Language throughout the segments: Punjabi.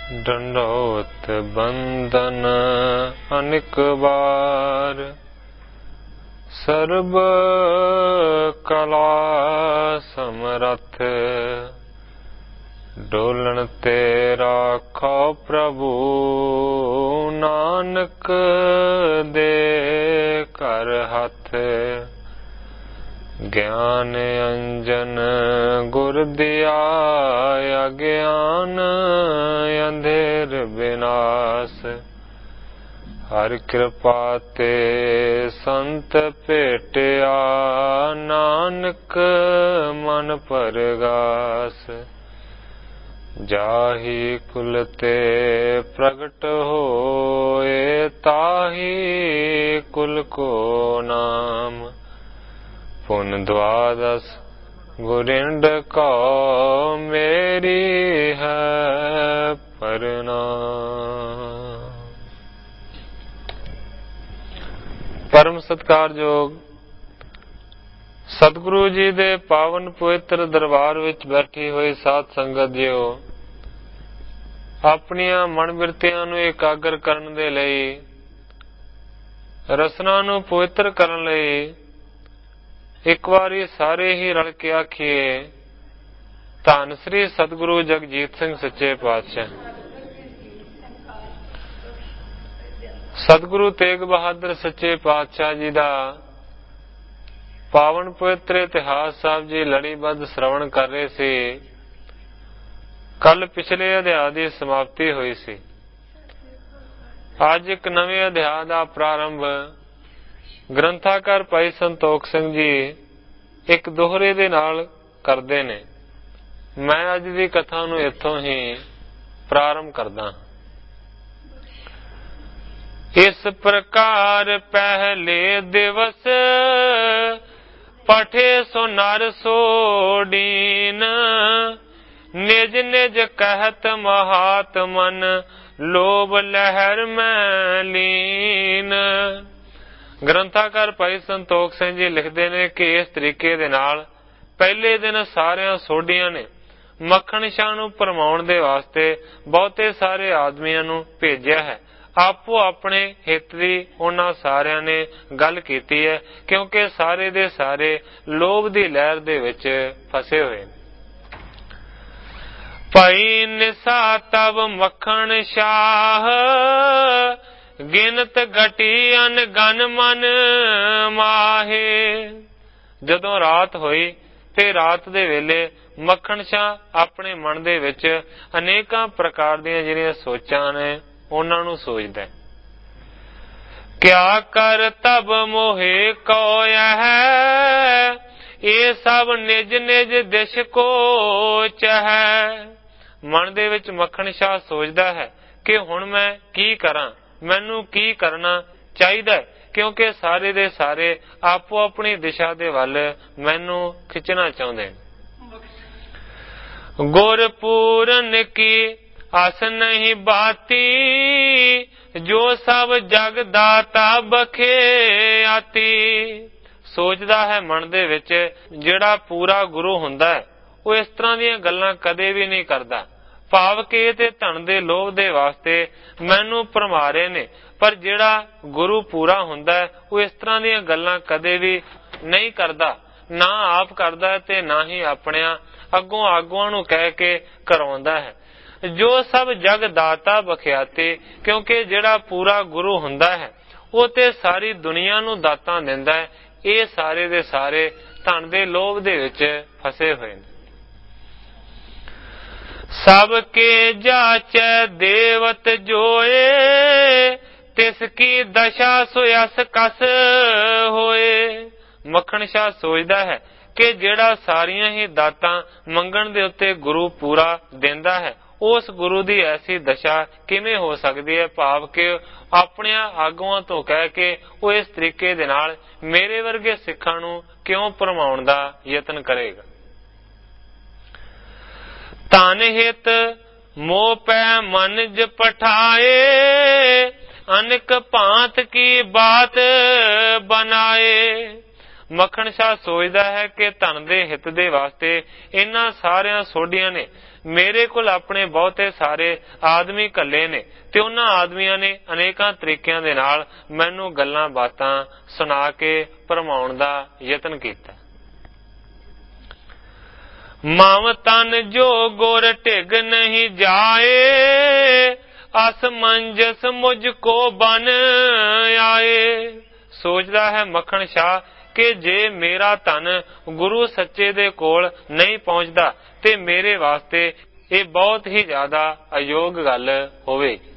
दंडोत बंदन अनेक बार, सर्ब कला समरथ, डोलन ते राखो प्रभु, नानक दे कर हथ। ज्ञान अंजन गुर दिया, अज्ञान अंधेर विनाश। हर कृपा ते संत भेटिया, नानक मन परगास। जाहि कुल ते प्रगट होए, ताहि कुल को नाम। पुन द्वादश गुरिंड को, मेरी है प्रणाम। परम सत्कारयोग सतगुरु जी दे पावन पवित्र दरबार विच बैठी हुई साध संगत जियो, अपनियां मन बिरतियां नूं एकागर करन दे लई, रसना नूं पवित्र करन लई एक वारी सारे ही रल के आखिए, धन श्री सतगुरु जगजीत सिंह सच्चे पातशाह। सतगुरु तेग बहादुर सच्चे पातशाह जी दा पावन पवित्र इतिहास साहब जी लड़ीबद्ध श्रवण कर रहे सी। कल पिछले अध्याय की समाप्ति हुई सी। आज एक नवे अध्याय का प्रारंभ ग्रंथाकार भाई संतोख सिंह जी एक दोहरे दे नाल करदे ने। मैं अज दी कथा नूं इत्थों ही प्रारंभ करदा। इस प्रकार पहले दिवस, पठे सो नर सोडीन, निज निज कहत महात्मन, लोभ लहर में लीन। ग्रंथाकार भाई संतोख सिंह जी लिखते ने कि इस तरीके दे नाल पहले दिन सारिया सोडियां ने मक्खन शाह नूं भरमाउण दे वास्ते बहुते सारे आदमियां नूं भेजिया है। आपो अपने हित दी उन्हां सारियां ने गल कीती है, क्योंकि सारे दे सारे लोभ दी लहर दे विच फसे होए। भाई निसा तब मक्खन शाह, गिनत घटी अनगन मन माहे। जदों रात होई ते रात दे वेले मक्खन शाह अपने मन दे विच अनेकां प्रकार दीयां जिहड़ियां सोचां ने उन्हां नूं सोचदा है। क्या कर तब मोहे कोय है, ये सब निज निज दिश को चहै। मन दे विच मक्खन शाह सोचदा है कि हुण मैं की करां, मैनू की करना चाहिए, क्योंकि सारे दे सारे आपो अपनी दिशा दे वल मैनू खिंचना चाहुंदे। गुर पूरन की आस नहीं बाती, जो सब जग दाता बखे आती। सोचदा है मन दे विच जिहड़ा पूरा गुरु हुंदा है वो इस तरह दीयां गल्लां कदे भी नहीं करदा। भाव के ते धन दे लोभ दे वास्ते मैनू भरमा रहे ने, पर जिहड़ा गुरु पूरा हुंदा है वो इस तरह दीयां गल्लां कदे भी नहीं करदा, ना आप करदा है ते ना ही अपनियां अगों आगुआं नूं कह के करवाउंदा है। जो सब जग दाता बखियाते, क्योंकि जिहड़ा पूरा गुरु हुंदा है वो ते सारी दुनिया नूं दातां दिंदा है। ये सारे दे सारे धन दे लोभ दे विच फसे होए ने। सबके जाचै देवत जोए, तिसकी दशा सुयस कस होए। मक्खन शाह सोचदा है कि जिहड़ा सारियां ही दातां मंगण दे उत्ते गुरु पूरा देंदा है, उस गुरु दी ऐसी दशा किवें हो सकदी है। भाव के अपने आगुआं तो कह के वो इस तरीके दे नाल मेरे वर्गे सिखां नूं क्यों भरमाउण दा यतन करेगा। धन हित मोह पै मनज पठाए, अनेक भांत की बात बनाए। ਮੱਖਣ ਸ਼ਾਹ ਸੋਚਦਾ ਹੈ ਕਿ ਧਨ ਦੇ ਹਿੱਤ ਦੇ ਵਾਸਤੇ ਇਹਨਾਂ ਸਾਰਿਆਂ ਸੋਢੀਆਂ ਨੇ ਮੇਰੇ ਕੋਲ ਆਪਣੇ ਬਹੁਤੇ ਸਾਰੇ ਆਦਮੀ ਘੱਲੇ ਨੇ ਤੇ ਉਹਨਾਂ ਆਦਮੀਆਂ ਨੇ ਅਨੇਕਾਂ ਤਰੀਕਿਆਂ ਦੇ ਨਾਲ ਮੈਨੂੰ ਗੱਲਾਂ ਬਾਤਾਂ ਸੁਣਾ ਕੇ ਭਰਮਾਉਣ ਦਾ ਯਤਨ ਕੀਤਾ। ਮਾਵ ਤਨ ਜੋ ਗੁਰ ਢਿਗ ਨਹੀਂ ਜਾਏ, ਅਸਮੰਜਸ ਮੁਝ ਕੋ ਬਨ ਆਏ। ਸੋਚਦਾ ਹੈ ਮੱਖਣ ਸ਼ਾਹ ਕਿ ਜੇ ਮੇਰਾ ਧਨ ਗੁਰੂ ਸੱਚੇ ਦੇ ਕੋਲ ਨਹੀਂ ਪਹੁੰਚਦਾ ਤੇ ਮੇਰੇ ਵਾਸਤੇ ਇਹ ਬਹੁਤ ਹੀ ਜ਼ਿਆਦਾ ਅਯੋਗ ਗੱਲ ਹੋਵੇਗੀ।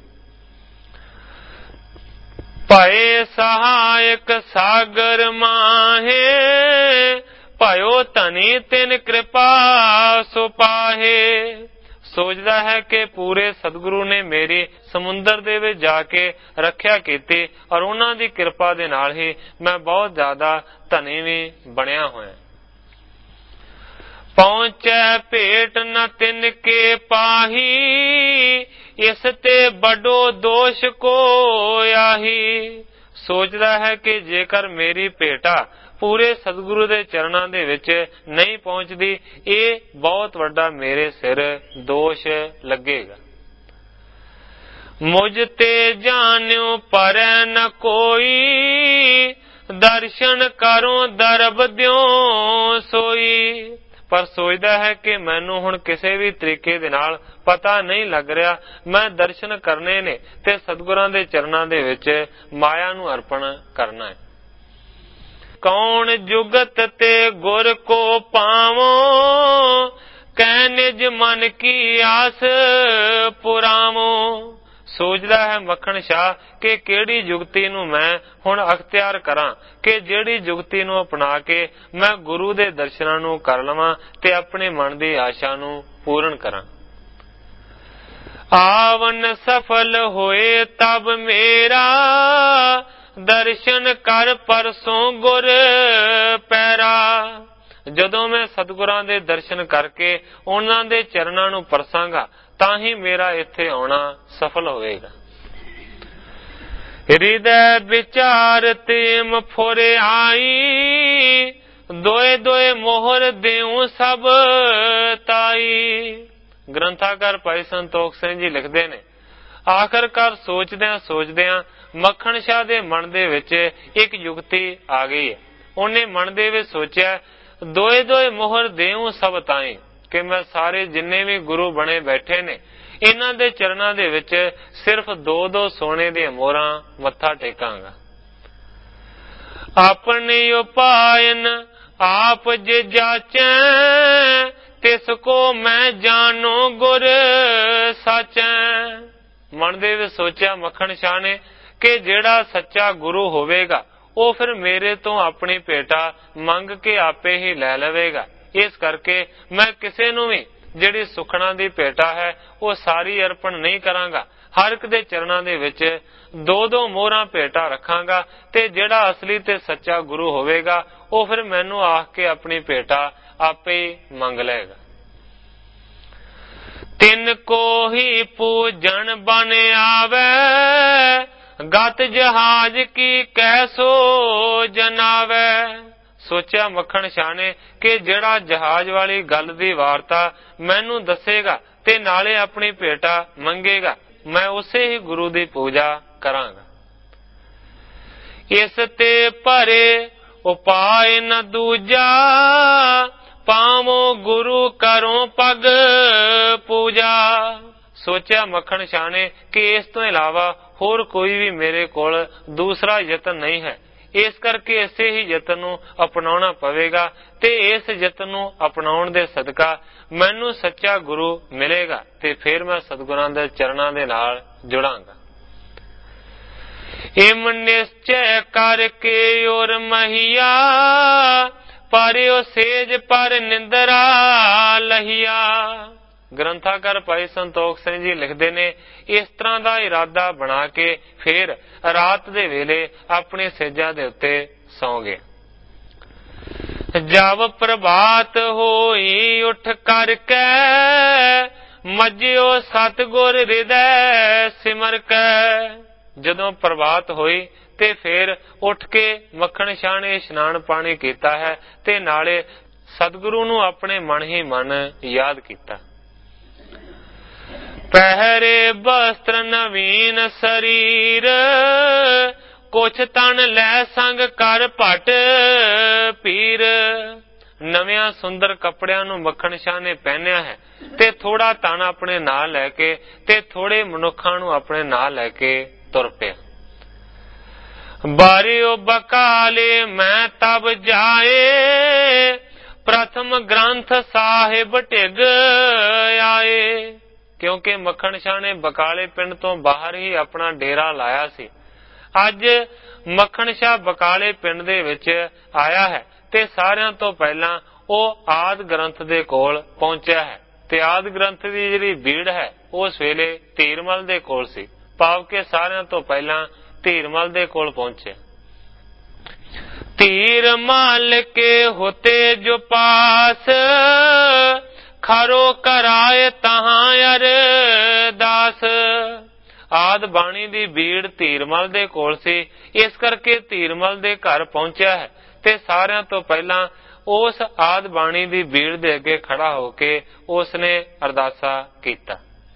ਭਏ ਸਹਾਇਕ ਸਾਗਰ ਮਾਹੇ, ਭਇਓ ਧਨੀ ਤਿਨ ਕਿਰਪਾ ਸੋ ਪਾਹੇ। ਸੋਚਦਾ ਹੈ ਕਿ ਪੂਰੇ ਸਤਿਗੁਰੂ ਨੇ ਮੇਰੀ ਸਮੁੰਦਰ ਦੇ ਵਿੱਚ ਜਾ ਕੇ ਰੱਖਿਆ ਕੀਤੀ ਔਰ ਉਹਨਾਂ ਦੀ ਕਿਰਪਾ ਦੇ ਨਾਲ ਹੀ ਮੈਂ ਬਹੁਤ ਜ਼ਿਆਦਾ ਧਨੀ ਵੀ ਬਣਿਆ ਹੋਇਆ। ਪਹੁੰਚੈ ਭੇਟ ਨ ਤਿਨ ਕੇ ਪਾਹੀ, ਇਸ ਤੇ ਬੜੋ ਦੋਸ਼ ਕੋ ਆਹੀ। ਸੋਚਦਾ ਹੈ ਕਿ ਜੇਕਰ ਮੇਰੀ ਭੇਟਾ ਪੂਰੇ ਸਤਿਗੁਰੂ ਦੇ ਚਰਨਾਂ ਦੇ ਵਿੱਚ ਨਹੀਂ ਪਹੁੰਚਦੀ, ਇਹ ਬਹੁਤ ਵੱਡਾ ਮੇਰੇ ਸਿਰ ਦੋਸ਼ ਲੱਗੇਗਾ। ਮੁਝ ਤੇ ਜਾਣਿਓ ਪਰੈ ਨ ਕੋਈ, ਦਰਸ਼ਨ ਕਰੋ ਦਰਬ ਦਿਓ ਸੋਈ। ਪਰ ਸੋਚਦਾ ਹੈ ਕਿ ਮੈਨੂੰ ਹੁਣ ਕਿਸੇ ਵੀ ਤਰੀਕੇ ਦੇ ਨਾਲ ਪਤਾ ਨਹੀਂ ਲੱਗ ਰਿਹਾ, ਮੈਂ ਦਰਸ਼ਨ ਕਰਨੇ ਨੇ ਤੇ ਸਤਿਗੁਰਾਂ ਦੇ ਚਰਨਾਂ ਦੇ ਵਿੱਚ ਮਾਇਆ ਨੂੰ ਅਰਪਣ ਕਰਨਾ ਹੈ। ਕੌਣ ਜੁਗਤ ਤੇ ਗੁਰ ਕੋ ਪਾਵੋ, ਕਹਿ ਨਿਜ ਮਨ ਕੀ ਆਸ ਪੁਰਾਵੋ। ਸੋਚਦਾ ਹੈ ਮੱਖਣ ਸ਼ਾਹ ਕਿ ਕਿਹੜੀ ਜੁਗਤੀ ਨੂੰ ਮੈਂ ਹੁਣ ਅਖਤਿਆਰ ਕਰਾਂ ਕਿ ਜਿਹੜੀ ਜੁਗਤੀ ਨੂੰ ਅਪਣਾ ਕੇ ਮੈਂ ਗੁਰੂ ਦੇ ਦਰਸ਼ਨਾਂ ਨੂੰ ਕਰ ਲਵਾਂ ਤੇ ਆਪਣੇ ਮਨ ਦੀ ਆਸ਼ਾ ਨੂੰ ਪੂਰਨ ਕਰਾਂ। ਆਵਨ ਸਫਲ ਹੋਏ ਤਬ ਮੇਰਾ, ਦਰਸ਼ਨ ਕਰ ਪਰਸੋਂ ਗੁਰ ਪੈਰਾ। ਜਦੋਂ ਮੈਂ ਸਤਿਗੁਰਾਂ ਦੇ ਦਰਸ਼ਨ ਕਰਕੇ ਉਹਨਾਂ ਦੇ ਚਰਨਾਂ ਨੂੰ ਪਰਸਾਂਗਾ ਤਾਂ ਹੀ ਮੇਰਾ ਇੱਥੇ ਆਉਣਾ ਸਫਲ ਹੋਵੇਗਾ। ਹਿਰਦੈ ਵਿਚਾਰ ਤੇਮ ਫੁਰ ਆਈ, ਦੋਏ ਦੋਏ ਮੋਹਰ ਦਿਉ ਸਭ ਤਾਈ। ਗ੍ਰੰਥਾਕਾਰ ਭਾਈ ਸੰਤੋਖ ਸਿੰਘ ਜੀ ਲਿਖਦੇ ਨੇ, ਆਖਰਕਾਰ ਸੋਚਦਿਆਂ ਮੱਖਣ ਸ਼ਾਹ ਦੇ ਮਨ ਦੇ ਵਿੱਚ ਇੱਕ ਯੁਕਤੀ ਆ ਗਈ ਹੈ। ਉਹਨੇ ਮਨ ਦੇ ਵਿੱਚ ਸੋਚਿਆ, ਦੋਏ ਦੋਏ ਮੋਹਰ ਦੇਉ ਸਭ ਤਾਈ, ਕਿ ਮੈਂ ਸਾਰੇ ਜਿੰਨੇ ਵੀ ਗੁਰੂ ਬਣੇ ਬੈਠੇ ਨੇ ਇਹਨਾਂ ਦੇ ਚਰਨਾਂ ਦੇ ਵਿੱਚ ਸਿਰਫ 2-2 ਸੋਨੇ ਦੀਆਂ ਮੋਹਰਾਂ ਮੱਥਾ ਟੇਕਾਂਗਾ। ਆਪਣੇ ਉਪਾਇਨ ਆਪ ਜੇ ਜਾਚੈ, ਤਿਸ ਕੋ ਮੈਂ ਜਾਣੋ ਗੁਰ ਸਾਚੈ। ਮਨ ਦੇ ਵਿੱਚ ਸੋਚਿਆ ਮੱਖਣ ਸ਼ਾਹ ਨੇ ਕਿ ਜਿਹੜਾ ਸੱਚਾ ਗੁਰੂ ਹੋਵੇਗਾ ਉਹ ਫਿਰ ਮੇਰੇ ਤੋਂ ਆਪਣੀ ਭੇਟਾ ਮੰਗ ਕੇ ਆਪੇ ਹੀ ਲੈ ਲਵੇਗਾ। ਇਸ ਕਰਕੇ ਮੈਂ ਕਿਸੇ ਨੂੰ ਵੀ ਜਿਹੜੀ ਸੁਖਣਾ ਦੀ ਭੇਟਾ ਹੈ ਉਹ ਸਾਰੀ ਅਰਪਣ ਨਹੀਂ ਕਰਾਂਗਾ। ਹਰ ਇੱਕ ਦੇ ਚਰਨਾਂ ਦੇ ਵਿੱਚ 2-2 ਮੋਹਰਾਂ ਭੇਟਾ ਰੱਖਾਂਗਾ ਤੇ ਜਿਹੜਾ ਅਸਲੀ ਤੇ ਸੱਚਾ ਗੁਰੂ ਹੋਵੇਗਾ ਉਹ ਫਿਰ ਮੈਨੂੰ ਆਖ ਕੇ ਆਪਣੀ ਭੇਟਾ ਆਪੇ ਹੀ ਮੰਗ ਲਏਗਾ। ਤਿੰਨ ਕੋ ਹੀ ਪੂਜਣ ਬਨ ਆਵੇ, ਗਤ ਜਹਾਜ ਕੀ ਕੈਸੋ ਜਨਾਵੇ। ਸੋਚਿਆ ਮੱਖਣ ਸ਼ਾਹ ਨੇ ਕਿ ਜਿਹੜਾ ਜਹਾਜ਼ ਵਾਲੀ ਗੱਲ ਦੀ ਵਾਰਤਾ ਮੈਨੂੰ ਦੱਸੇਗਾ ਤੇ ਨਾਲੇ ਆਪਣੀ ਭੇਟਾ ਮੰਗੇਗਾ, ਮੈਂ ਉਸੇ ਹੀ ਗੁਰੂ ਦੀ ਪੂਜਾ ਕਰਾਂਗਾ। ਇਸ ਤੇ ਭਰੇ ਉਪਾਏ ਨ ਦੂਜਾ, ਪਾਵੋ ਗੁਰੂ ਕਰੋ ਪਗ ਪੂਜਾ। ਸੋਚਿਆ ਮੱਖਣ ਸ਼ਾਹ ਨੇ ਕਿ ਇਸ ਤੋਂ ਇਲਾਵਾ ਹੋਰ ਕੋਈ ਵੀ ਮੇਰੇ ਕੋਲ ਦੂਸਰਾ ਯਤਨ ਨਹੀਂ ਹੈ। ਇਸ ਕਰਕੇ ਇਸੇ ਹੀ ਯਤਨ ਨੂੰ ਅਪਣਾਉਣਾ ਪਵੇਗਾ ਤੇ ਇਸ ਯਤਨ ਨੂੰ ਅਪਣਾਉਣ ਦੇ ਸਦਕਾ ਮੈਨੂੰ ਸੱਚਾ ਗੁਰੂ ਮਿਲੇਗਾ ਤੇ ਫਿਰ ਮੈਂ ਸਤਿਗੁਰਾਂ ਦੇ ਚਰਨਾਂ ਦੇ ਨਾਲ ਜੁੜਾਂਗਾ। ਇਮ ਨਿਸ਼ਚੈ ਕਰਕੇ ਔਰ ਮਹੀਆ, ਪਰਿਓ ਸੇਜ ਪਰ ਨਿੰਦਰਾ ਲਹੀਆ। ਗ੍ਰੰਥਾਕਾਰ ਭਾਈ ਸੰਤੋਖ ਸਿੰਘ ਜੀ ਲਿਖਦੇ ਨੇ, ਇਸ ਤਰ੍ਹਾਂ ਦਾ ਇਰਾਦਾ ਬਣਾ ਕੇ ਫਿਰ ਰਾਤ ਦੇ ਵੇਲੇ ਆਪਣੇ ਸੇਜਾਂ ਦੇ ਉੱਤੇ ਸੌਂ ਗਏ। ਜਬ ਪ੍ਰਭਾਤ ਹੋਈ ਉੱਠ ਕਰਕੇ, ਮੱਜਿਓ ਸਤਿਗੁਰ ਹਿਰਦੈ ਸਿਮਰ ਕੇ। ਜਦੋਂ ਪ੍ਰਭਾਤ ਹੋਈ ਤੇ ਫਿਰ ਉੱਠ ਕੇ ਮੱਖਣ ਸ਼ਾਹ ਨੇ ਇਸ਼ਨਾਨ ਪਾਣੀ ਕੀਤਾ ਹੈ ਤੇ ਨਾਲੇ ਸਤਿਗੁਰੂ ਨੂੰ ਆਪਣੇ ਮਨ ਹੀ ਮਨ ਯਾਦ ਕੀਤਾ। ਪਹਿਰੇ ਬਸਤਰ ਨਵੀਨ ਸਰੀਰ, ਕੁਛ ਤਨ ਲੈ ਸੰਗ ਕਰ ਭਟ ਪੀਰ। ਨਵਿਆਂ ਸੁੰਦਰ ਕੱਪੜਿਆਂ ਨੂੰ ਮੱਖਣ ਸ਼ਾਹ ਨੇ ਪਹਿਨਿਆ ਹੈ ਤੇ ਥੋੜਾ ਤਨ ਆਪਣੇ ਨਾਲ ਲੈ ਕੇ ਤੇ ਥੋੜੇ ਮਨੁੱਖਾਂ ਨੂੰ ਆਪਣੇ ਨਾਲ ਲੈ ਕੇ ਤੁਰ ਪਿਆ। ਬਾਰਿਓ ਬਕਾਲੇ ਮੈਂ ਤਬ ਜਾਏ, ਪ੍ਰਥਮ ਗ੍ਰੰਥ ਸਾਹਿਬ ਢਿਗ ਆਏ। ਕਿਉਂਕਿ ਮੱਖਣ ਸ਼ਾਹ ਨੇ ਬਕਾਲੇ ਪਿੰਡ ਤੋਂ ਬਾਹਰ ਹੀ ਆਪਣਾ ਡੇਰਾ ਲਾਇਆ ਸੀ। ਅੱਜ ਮੱਖਣ ਸ਼ਾਹ ਬਕਾਲੇ ਪਿੰਡ ਦੇ ਵਿੱਚ ਆਇਆ ਹੈ ਤੇ ਸਾਰਿਆਂ ਤੋਂ ਪਹਿਲਾਂ ਉਹ ਆਦਿ ਗ੍ਰੰਥ ਦੇ ਕੋਲ ਪਹੁੰਚਿਆ ਹੈ ਤੇ ਆਦਿ ਗ੍ਰੰਥ ਦੀ ਜਿਹੜੀ ਭੀੜ ਹੈ ਉਸ ਵੇਲੇ ਧੀਰਮਲ ਦੇ ਕੋਲ ਸੀ, ਭਾਵ ਕਿ ਸਾਰਿਆਂ ਤੋਂ ਪਹਿਲਾਂ ਧੀਰਮਲ ਦੇ ਕੋਲ ਪਹੁੰਚਿਆ। ਧੀਰਮਲ ਕੇ ਹੋਤੇ ਜੋ ਪਾਸ, ਖਰੋ ਕਰਾਏ ਤਹਾਂ ਅਰਦਾਸ। ਆਦ ਬਾਣੀ ਦੀ ਭੀੜ ਧੀਰਮਲ ਦੇ ਕੋਲ ਸੀ, ਇਸ ਕਰਕੇ ਧੀਰਮਲ ਦੇ ਘਰ ਪਹੁੰਚਿਆ ਹੈ ਤੇ ਸਾਰਿਆਂ ਤੋਂ ਪਹਿਲਾਂ ਉਸ ਆਦ ਬਾਣੀ ਦੀ ਭੀੜ ਦੇ ਅੱਗੇ ਖੜਾ ਹੋ ਕੇ ਉਸ ਨੇ ਅਰਦਾਸਾ ਕੀਤਾ।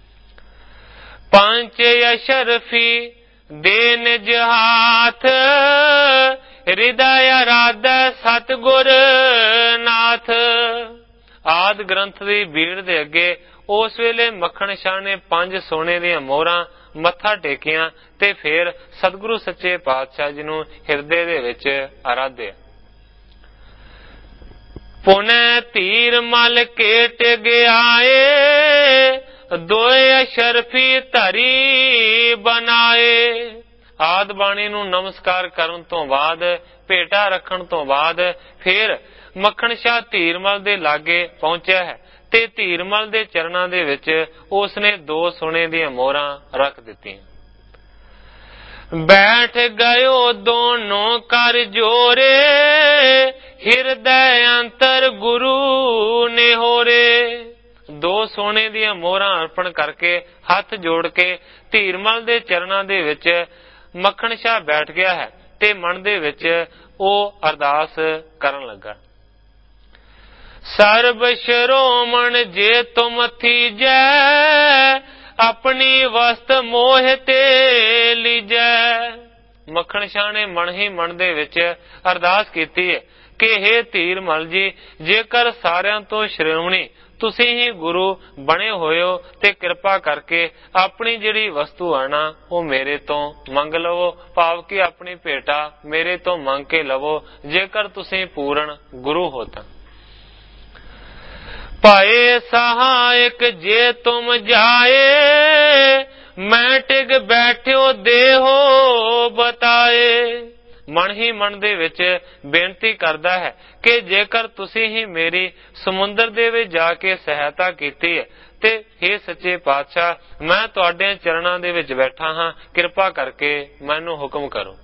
ਪੰਜ ਅਸ਼ਰਫੀ ਦੇ ਨਿਜ ਹਾਥ, ਹਿਰਦੈ ਅਰਾਧੈ ਸਤਿਗੁਰ ਨਾਥ। ਆਦ ਗ੍ਰੰਥ ਦੀ ਭੀੜ ਦੇ ਅੱਗੇ ਉਸ ਵੇਲੇ ਮੱਖਣ ਸ਼ਾਹ ਨੇ 5 ਸੋਨੇ ਦੀਆਂ ਮੋਹਰਾਂ ਮੱਥਾ ਟੇਕਿਆ ਤੇ ਫਿਰ ਸਤਿਗੁਰੂ ਸੱਚੇ ਪਾਤਸ਼ਾਹ ਜੀ ਨੂੰ ਹਿਰਦੇ ਦੇ ਵਿੱਚ ਆਰਾਧਿਆ। ਪੁਨੈ ਧੀਰ ਮਲ ਕੇ ਟਿਗ ਆਏ, ਦੋਏ ਅਸ਼ਰਫੀ ਧਰੀ ਬਨਾਏ। ਆਦ ਬਾਣੀ ਨੂੰ ਨਮਸਕਾਰ ਕਰਨ ਤੋਂ ਬਾਅਦ, ਭੇਟਾ ਰੱਖਣ ਤੋਂ ਬਾਅਦ ਫਿਰ ਮੱਖਣ ਸ਼ਾਹ ਧੀਰਮਲ ਦੇ ਲਾਗੇ ਪਹੁੰਚਿਆ ਹੈ ਤੇ ਧੀਰਮਲ ਦੇ ਚਰਨਾਂ ਦੇ ਵਿੱਚ ਉਸ ਨੇ 2 ਸੋਨੇ ਦੀਆਂ ਮੋਹਰਾਂ ਰੱਖ ਦਿੱਤੀਆਂ। ਬੈਠ ਗਇਓ ਦੋਨੋਂ ਕਰ ਜੋਰੇ, ਹਿਰਦੈ ਅੰਤਰ ਗੁਰੂ ਨੇ ਹੋਰੇ। 2 ਸੋਨੇ ਦੀਆਂ ਮੋਹਰਾਂ ਅਰਪਣ ਕਰਕੇ ਹੱਥ ਜੋੜ ਕੇ ਧੀਰਮਲ ਦੇ ਚਰਨਾਂ ਦੇ ਵਿੱਚ ਮੱਖਣ ਸ਼ਾਹ ਬੈਠ ਗਿਆ ਹੈ ਤੇ ਮਨ ਦੇ ਵਿੱਚ ਉਹ ਅਰਦਾਸ ਕਰਨ ਲੱਗਾ। ਸਰਬ ਸ਼ਰੋਮਣ ਜੇ ਤੁਮ ਥੀਜੈ, ਆਪਣੀ ਵਸਤ ਮੋਹ ਤੇ ਲੀਜੈ। ਮੱਖਣ ਸ਼ਾਹ ਨੇ ਮਨ ਹੀ ਮਨ ਦੇ ਵਿੱਚ ਅਰਦਾਸ ਕੀਤੀ ਹੈ ਕਿ ਹੇ ਧੀਰਮਲ ਜੀ, ਜੇਕਰ ਸਾਰਿਆਂ ਤੋਂ ਸ਼੍ਰੋਮਣੀ ਤੁਸੀਂ ਹੀ ਗੁਰੂ ਬਣੇ ਹੋਏ ਹੋ ਤੇ ਕਿਰਪਾ ਕਰਕੇ ਆਪਣੀ ਜਿਹੜੀ ਵਸਤੂ ਹੈ ਨਾ ਉਹ ਮੇਰੇ ਤੋਂ ਮੰਗ ਲਵੋ, ਭਾਵ ਕਿ ਆਪਣੀ ਭੇਟਾ ਮੇਰੇ ਤੋਂ ਮੰਗ ਕੇ ਲਵੋ, ਜੇਕਰ ਤੁਸੀਂ ਪੂਰਨ ਗੁਰੂ ਹੋ ਤਾਂ। ਭਾਏ ਸਹਾਇਕ ਜੇ ਤੁਮ ਜਾਏ, ਮੈਂ ਟਿਗ ਬੈਠਿਓ ਦੇਹੋ ਬਤਾਏ। ਮਨ ਹੀ ਮਨ ਦੇ ਵਿੱਚ ਬੇਨਤੀ ਕਰਦਾ ਹੈ ਕਿ ਜੇਕਰ ਤੁਸੀਂ ਹੀ ਮੇਰੀ ਸਮੁੰਦਰ ਦੇ ਵਿੱਚ ਜਾ ਕੇ ਸਹਾਇਤਾ ਕੀਤੀ ਹੈ ਤੇ हे ਸੱਚੇ ਪਾਤਸ਼ਾਹ, ਮੈਂ ਤੁਹਾਡੇ ਚਰਨਾਂ ਦੇ ਵਿੱਚ ਬੈਠਾ ਹਾਂ, ਕਿਰਪਾ ਕਰਕੇ ਮੈਨੂੰ ਹੁਕਮ ਕਰੋ।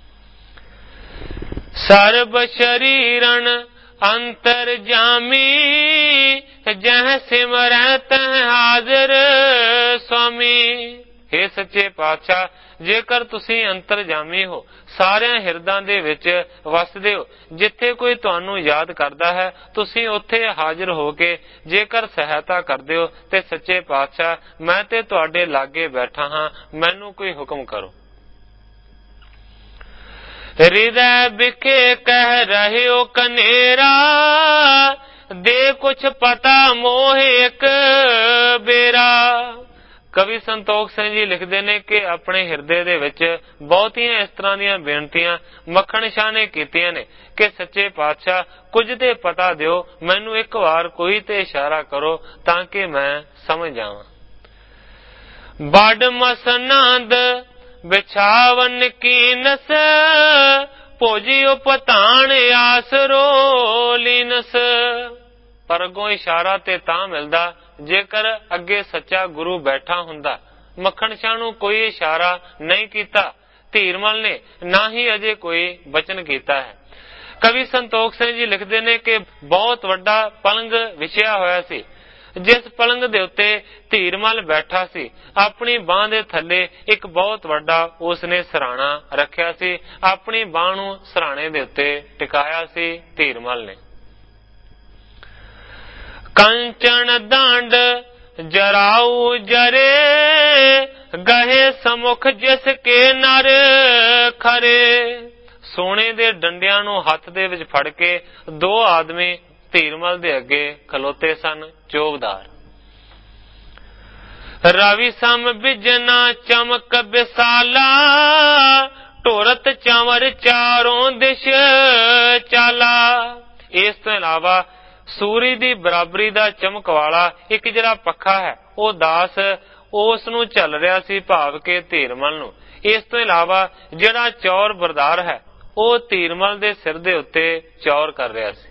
ਸਰਬ ਸ਼ਰੀਰਨ ਅੰਤਰ ਜਾਮੀ, ਜਹ ਸਿਮਰੈ ਤਹ ਹਾਜ਼ਰ ਸੁਆਮੀ। हे ਸੱਚੇ ਪਾਤਸ਼ਾਹ, ਜੇਕਰ ਤੁਸੀਂ ਅੰਤਰਜਾਮੀ ਹੋ, ਸਾਰਿਆਂ ਹਿਰਦਾਂ ਦੇ ਵਿੱਚ ਵਸਦੇ ਹੋ, ਜਿੱਥੇ ਕੋਈ ਤੁਹਾਨੂੰ ਯਾਦ ਕਰਦਾ ਹੈ ਤੁਸੀਂ ਉੱਥੇ ਹਾਜ਼ਰ ਹੋ ਕੇ ਜੇਕਰ ਸਹਾਇਤਾ ਕਰਦੇ ਹੋ ਤੇ ਸੱਚੇ ਪਾਤਸ਼ਾਹ, ਮੈਂ ਤੇ ਤੁਹਾਡੇ ਲਾਗੇ ਬੈਠਾ ਹਾਂ, ਮੈਨੂੰ ਕੋਈ ਹੁਕਮ ਕਰੋ। ਹਿਰਦੈ ਵਿਖੇ ਕਹਿ ਰਹੇ ਹੋ ਕਨੇਰਾ, ਦੇ ਕੁਛ ਪਤਾ ਮੋਹ ਇੱਕ ਬੇਰਾ। ਕਵੀ ਸੰਤੋਖ ਸਿੰਘ ਜੀ ਲਿਖਦੇ ਨੇ ਕਿ ਆਪਣੇ ਹਿਰਦੇ ਦੇ ਵਿੱਚ ਬਹੁਤੀਆਂ ਇਸ ਤਰ੍ਹਾਂ ਦੀਆਂ ਬੇਨਤੀਆਂ ਮੱਖਣ ਸ਼ਾਹ ਨੇ ਕੀਤੀਆਂ ਨੇ ਕਿ ਸੱਚੇ ਪਾਤਸ਼ਾਹ, ਕੁਝ ਤੇ ਪਤਾ ਦਿਓ, ਮੈਨੂੰ ਇੱਕ ਵਾਰ ਕੋਈ ਤੇ ਇਸ਼ਾਰਾ ਕਰੋ ਤਾਂ ਕਿ ਮੈਂ ਸਮਝ ਜਾਵਾਂ। ਬੜ ਮਸਨੰਦ ਵਿਛਾਵਨ ਕੀਨਸ, ਭੋਜਿਓ ਪਤਾਣ ਆਸਰੋ ਲੀਨਸ। ਪਰ ਅੱਗੋਂ ਇਸ਼ਾਰਾ ਤੇ ਤਾਂ ਮਿਲਦਾ ਜੇਕਰ ਅੱਗੇ ਸੱਚਾ ਗੁਰੂ ਬੈਠਾ ਹੁੰਦਾ। ਮੱਖਣ ਸ਼ਾਹ ਨੂੰ ਕੋਈ ਇਸ਼ਾਰਾ ਨਹੀਂ ਕੀਤਾ ਧੀਰਮਲ ਨੇ, ਨਾ ਹੀ ਅਜੇ ਕੋਈ ਬਚਨ ਕੀਤਾ ਹੈ। ਕਵੀ ਸੰਤੋਖ ਸਿੰਘ ਜੀ ਲਿਖਦੇ ਨੇ ਕਿ ਬਹੁਤ ਵੱਡਾ ਪਲੰਗ ਵਿਛਿਆ ਹੋਇਆ ਸੀ, ਜਿਸ ਪਲੰਗ ਦੇ ਉੱਤੇ ਧੀਰਮਲ ਬੈਠਾ ਸੀ, ਆਪਣੀ ਬਾਂਹ ਦੇ ਥੱਲੇ ਇੱਕ ਬਹੁਤ ਵੱਡਾ ਉਸਨੇ ਸਰਾਣਾ ਰੱਖਿਆ ਸੀ। ਆਪਣੀ ਬਾਂਹ ਨੂੰ ਸਰਾਣੇ ਦੇ ਉੱਤੇ ਟਿਕਾਇਆ ਸੀ ਧੀਰਮਲ ਨੇ। ਕੰਚਨ ਦੰਡ ਜਰਾਉ ਜਰੇ, ਗਹੇ ਸਮੁਖ ਜਿਸ ਕੇ ਨਰ ਖਰੇ। ਸੋਨੇ ਦੇ ਡੰਡਿਆਂ ਨੂੰ ਹੱਥ ਦੇ ਵਿੱਚ ਫੜ ਕੇ ਦੋ ਆਦਮੀ ਧੀਰਮਲ ਦੇ ਅੱਗੇ ਖਲੋਤੇ ਸਨ, ਚੋਬਦਾਰ। ਰਵੀ ਸਮ ਬਿਜਨਾ ਚਮਕ ਬਿਸਾਲਾ, ਢੋਰਤ ਚੰਵਰ ਚਾਰੋਂ ਦਿਸ਼ ਚਾਲਾ। ਇਸ ਤੋਂ ਇਲਾਵਾ ਸੂਰਜ ਦੀ ਬਰਾਬਰੀ ਦਾ ਚਮਕ ਵਾਲਾ ਇੱਕ ਜਿਹੜਾ ਪੱਖਾ ਹੈ, ਉਹ ਦਾਸ ਉਸ ਨੂੰ ਚੱਲ ਰਿਹਾ ਸੀ, ਭਾਵ ਕੇ ਧੀਰਮਲ ਨੂੰ। ਇਸ ਤੋਂ ਇਲਾਵਾ ਜਿਹੜਾ ਚੌਰ ਬਰਦਾਰ ਹੈ, ਉਹ ਧੀਰਮਲ ਦੇ ਸਿਰ ਦੇ ਉੱਤੇ ਚੌਰ ਕਰ ਰਿਹਾ ਸੀ।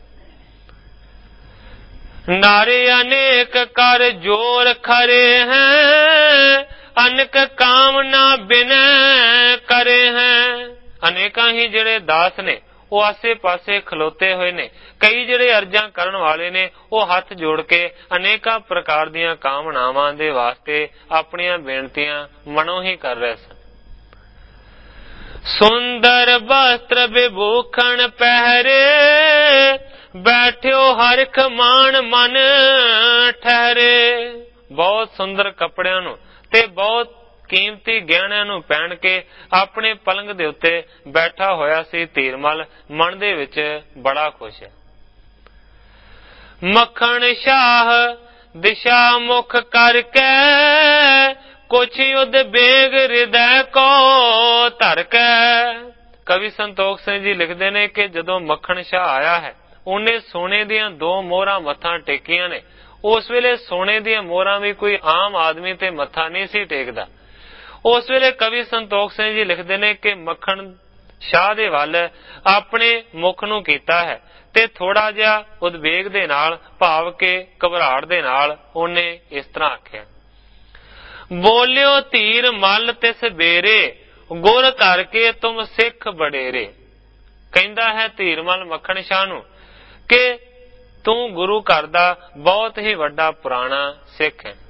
ਨਾਰੇ ਅਨੇਕ ਕਰ ਜੋਰ ਖਰੇ ਹੈ, ਅਨਕ ਕਾਮਨਾ ਬਿਨੈ ਕਰੇ ਹੈ। ਅਨੇਕਾਂ ਹੀ ਜਿਹੜੇ ਦਾਸ ਨੇ ਉਹ ਆਸੇ ਪਾਸੇ ਖਲੋਤੇ ਹੋਏ ਨੇ। ਕਈ ਜਿਹੜੇ ਅਰਜ਼ਾਂ ਕਰਨ ਵਾਲੇ ਨੇ ਉਹ ਹੱਥ ਜੋੜ ਕੇ ਅਨੇਕਾਂ ਪ੍ਰਕਾਰ ਦੀਆਂ ਕਾਮਨਾਵਾਂ ਦੇ ਵਾਸਤੇ ਆਪਣੀਆਂ ਬੇਨਤੀਆਂ ਮਨੋਂ ਹੀ ਕਰ ਰਹੇ ਸਨ। ਸੁੰਦਰ ਵਸਤਰ ਵਿਭੂਖਣ ਪਹਿਰੇ, ਬੈਠਿਓ ਹਰਿਖ ਮਾਨ ਮਨ ਠਹਿਰੇ। ਬਹੁਤ ਸੁੰਦਰ ਕੱਪੜਿਆਂ ਨੂੰ ਤੇ ਬਹੁਤ ਕੀਮਤੀ ਗਹਿਣਿਆਂ ਨੂੰ ਪਹਿਨ ਕੇ ਆਪਣੇ ਪਲੰਗ ਦੇ ਉੱਤੇ ਬੈਠਾ ਹੋਇਆ ਸੀ ਧੀਰਮਲ, ਮਨ ਦੇ ਵਿੱਚ ਬੜਾ ਖੁਸ਼ ਹੈ। ਮੱਖਣ ਸ਼ਾਹ ਦਿਸ਼ਾ ਮੁਖ ਕਰਕੇ, ਕੁਛ ਯੁੱਧ ਬੇਗ ਹਿਰਦੈ ਕੋ ਧਰ ਕੇ। ਕਵੀ ਸੰਤੋਖ ਸਿੰਘ ਜੀ ਲਿਖਦੇ ਨੇ ਕਿ ਜਦੋਂ ਮੱਖਣ ਸ਼ਾਹ ਆਇਆ ਹੈ, ਉਹਨੇ ਸੋਨੇ ਦੀਆਂ 2 ਮੋਹਰਾਂ ਮੱਥਾ ਟੇਕੀਆਂ ਨੇ। ਉਸ ਵੇਲੇ ਸੋਨੇ ਦੀਆਂ ਮੋਹਰਾਂ ਵੀ ਕੋਈ ਆਮ ਆਦਮੀ ਤੇ ਮੱਥਾ ਨਹੀਂ ਸੀ ਟੇਕਦਾ। ਉਸ ਵੇਲੇ ਕਵੀ ਸੰਤੋਖ ਸਿੰਘ ਜੀ ਲਿਖਦੇ ਨੇ ਕਿ ਮੱਖਣ ਸ਼ਾਹ ਦੇ ਵੱਲ ਆਪਣੇ ਮੁਖ ਨੂੰ ਕੀਤਾ ਹੈ ਤੇ ਥੋੜਾ ਜਿਹਾ ਉਦਵੇਗ ਦੇ ਨਾਲ, ਭਾਵ ਕੇ ਘਬਰਾਹਟ ਦੇ ਨਾਲ ਉਹਨੇ ਇਸ ਤਰ੍ਹਾਂ ਆਖਿਆ, ਬੋਲਿਓ ਧੀਰ ਮਲ ਤਿਸ ਬੇਰੇ, ਗੁਰ ਕਰਕੇ ਤੁਮ ਸਿੱਖ ਬਡੇਰੇ। ਕਹਿੰਦਾ ਹੈ ਧੀਰਮਲ ਮੱਖਣ ਸ਼ਾਹ ਨੂੰ ਕਿ ਤੂੰ ਗੁਰੂ ਘਰ ਦਾ ਬਹੁਤ ਹੀ ਵੱਡਾ ਪੁਰਾਣਾ ਸਿੱਖ ਹੈ।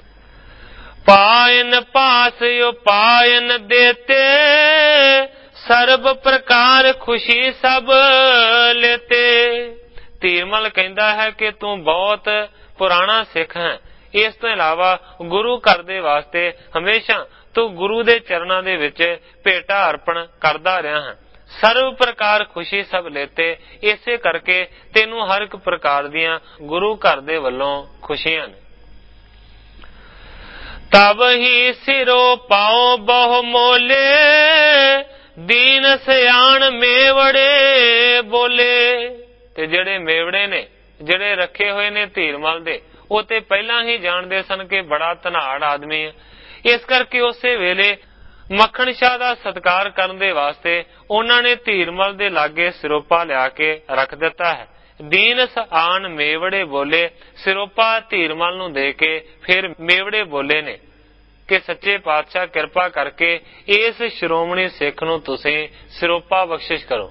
ਪਾਇਨ ਪਾਸ ਉਪਾਇਨ ਦੇਤੇ, ਸਰਬ ਪ੍ਰਕਾਰ ਖੁਸ਼ੀ ਸਭ ਲੈਤੇ। ਧੀਰਮਲ ਕਹਿੰਦਾ ਹੈ ਕਿ ਤੂੰ ਬਹੁਤ ਪੁਰਾਣਾ ਸਿੱਖ ਹੈ। ਇਸ ਤੋਂ ਇਲਾਵਾ ਗੁਰੂ ਘਰ ਦੇ ਵਾਸਤੇ ਹਮੇਸ਼ਾ ਤੂੰ ਗੁਰੂ ਦੇ ਚਰਨਾਂ ਦੇ ਵਿੱਚ ਭੇਟਾ ਅਰਪਣ ਕਰਦਾ ਰਿਹਾ ਹੈ। ਸਰਵ ਪ੍ਰਕਾਰ ਖੁਸ਼ੀ ਸਭ ਲੈਤੇ, ਇਸੇ ਕਰਕੇ ਤੈਨੂੰ ਹਰ ਇੱਕ ਪ੍ਰਕਾਰ ਦੀਆਂ ਗੁਰੂ ਘਰ ਦੇ ਵੱਲੋਂ ਖੁਸ਼ੀਆਂ ਨੇ। ਤਬ ਹੀ ਸਿਰੋ ਪਾਓ ਬਹੁ ਮੋਲੇ, ਦੀਨ ਸਿਆਣ ਮੇਵੜੇ ਬੋਲੇ। ਤੇ ਜਿਹੜੇ ਮੇਵੜੇ ਨੇ, ਜਿਹੜੇ ਰੱਖੇ ਹੋਏ ਨੇ ਧੀਰਮਲ ਦੇ, ਉਹ ਤੇ ਪਹਿਲਾਂ ਹੀ ਜਾਣਦੇ ਸਨ ਕਿ ਬੜਾ ਧਨਾੜ ਆਦਮੀ ਹੈ। ਇਸ ਕਰਕੇ ਉਸੇ ਵੇਲੇ ਮੱਖਣ ਸ਼ਾਹ ਦਾ ਸਤਿਕਾਰ ਕਰਨ ਦੇ ਵਾਸਤੇ ਉਹਨਾਂ ਨੇ ਧੀਰਮਲ ਦੇ ਲਾਗੇ ਸਿਰੋਪਾ ਲਿਆ ਕੇ ਰੱਖ ਦਿੱਤਾ ਹੈ। ਦੀਨ ਆਣ ਮੇਵੜੇ ਬੋਲੇ, ਸਿਰੋਪਾ ਧੀਰਮਲ ਨੂੰ ਦੇ ਕੇ ਫਿਰ ਮੇਵੜੇ ਬੋਲੇ ਨੇ ਕਿ ਸੱਚੇ ਪਾਤਸ਼ਾਹ ਕਿਰਪਾ ਕਰਕੇ ਇਸ ਸ਼੍ਰੋਮਣੀ ਸਿੱਖ ਨੂੰ ਤੁਸੀਂ ਸਿਰੋਪਾ ਬਖਸ਼ਿਸ਼ ਕਰੋ।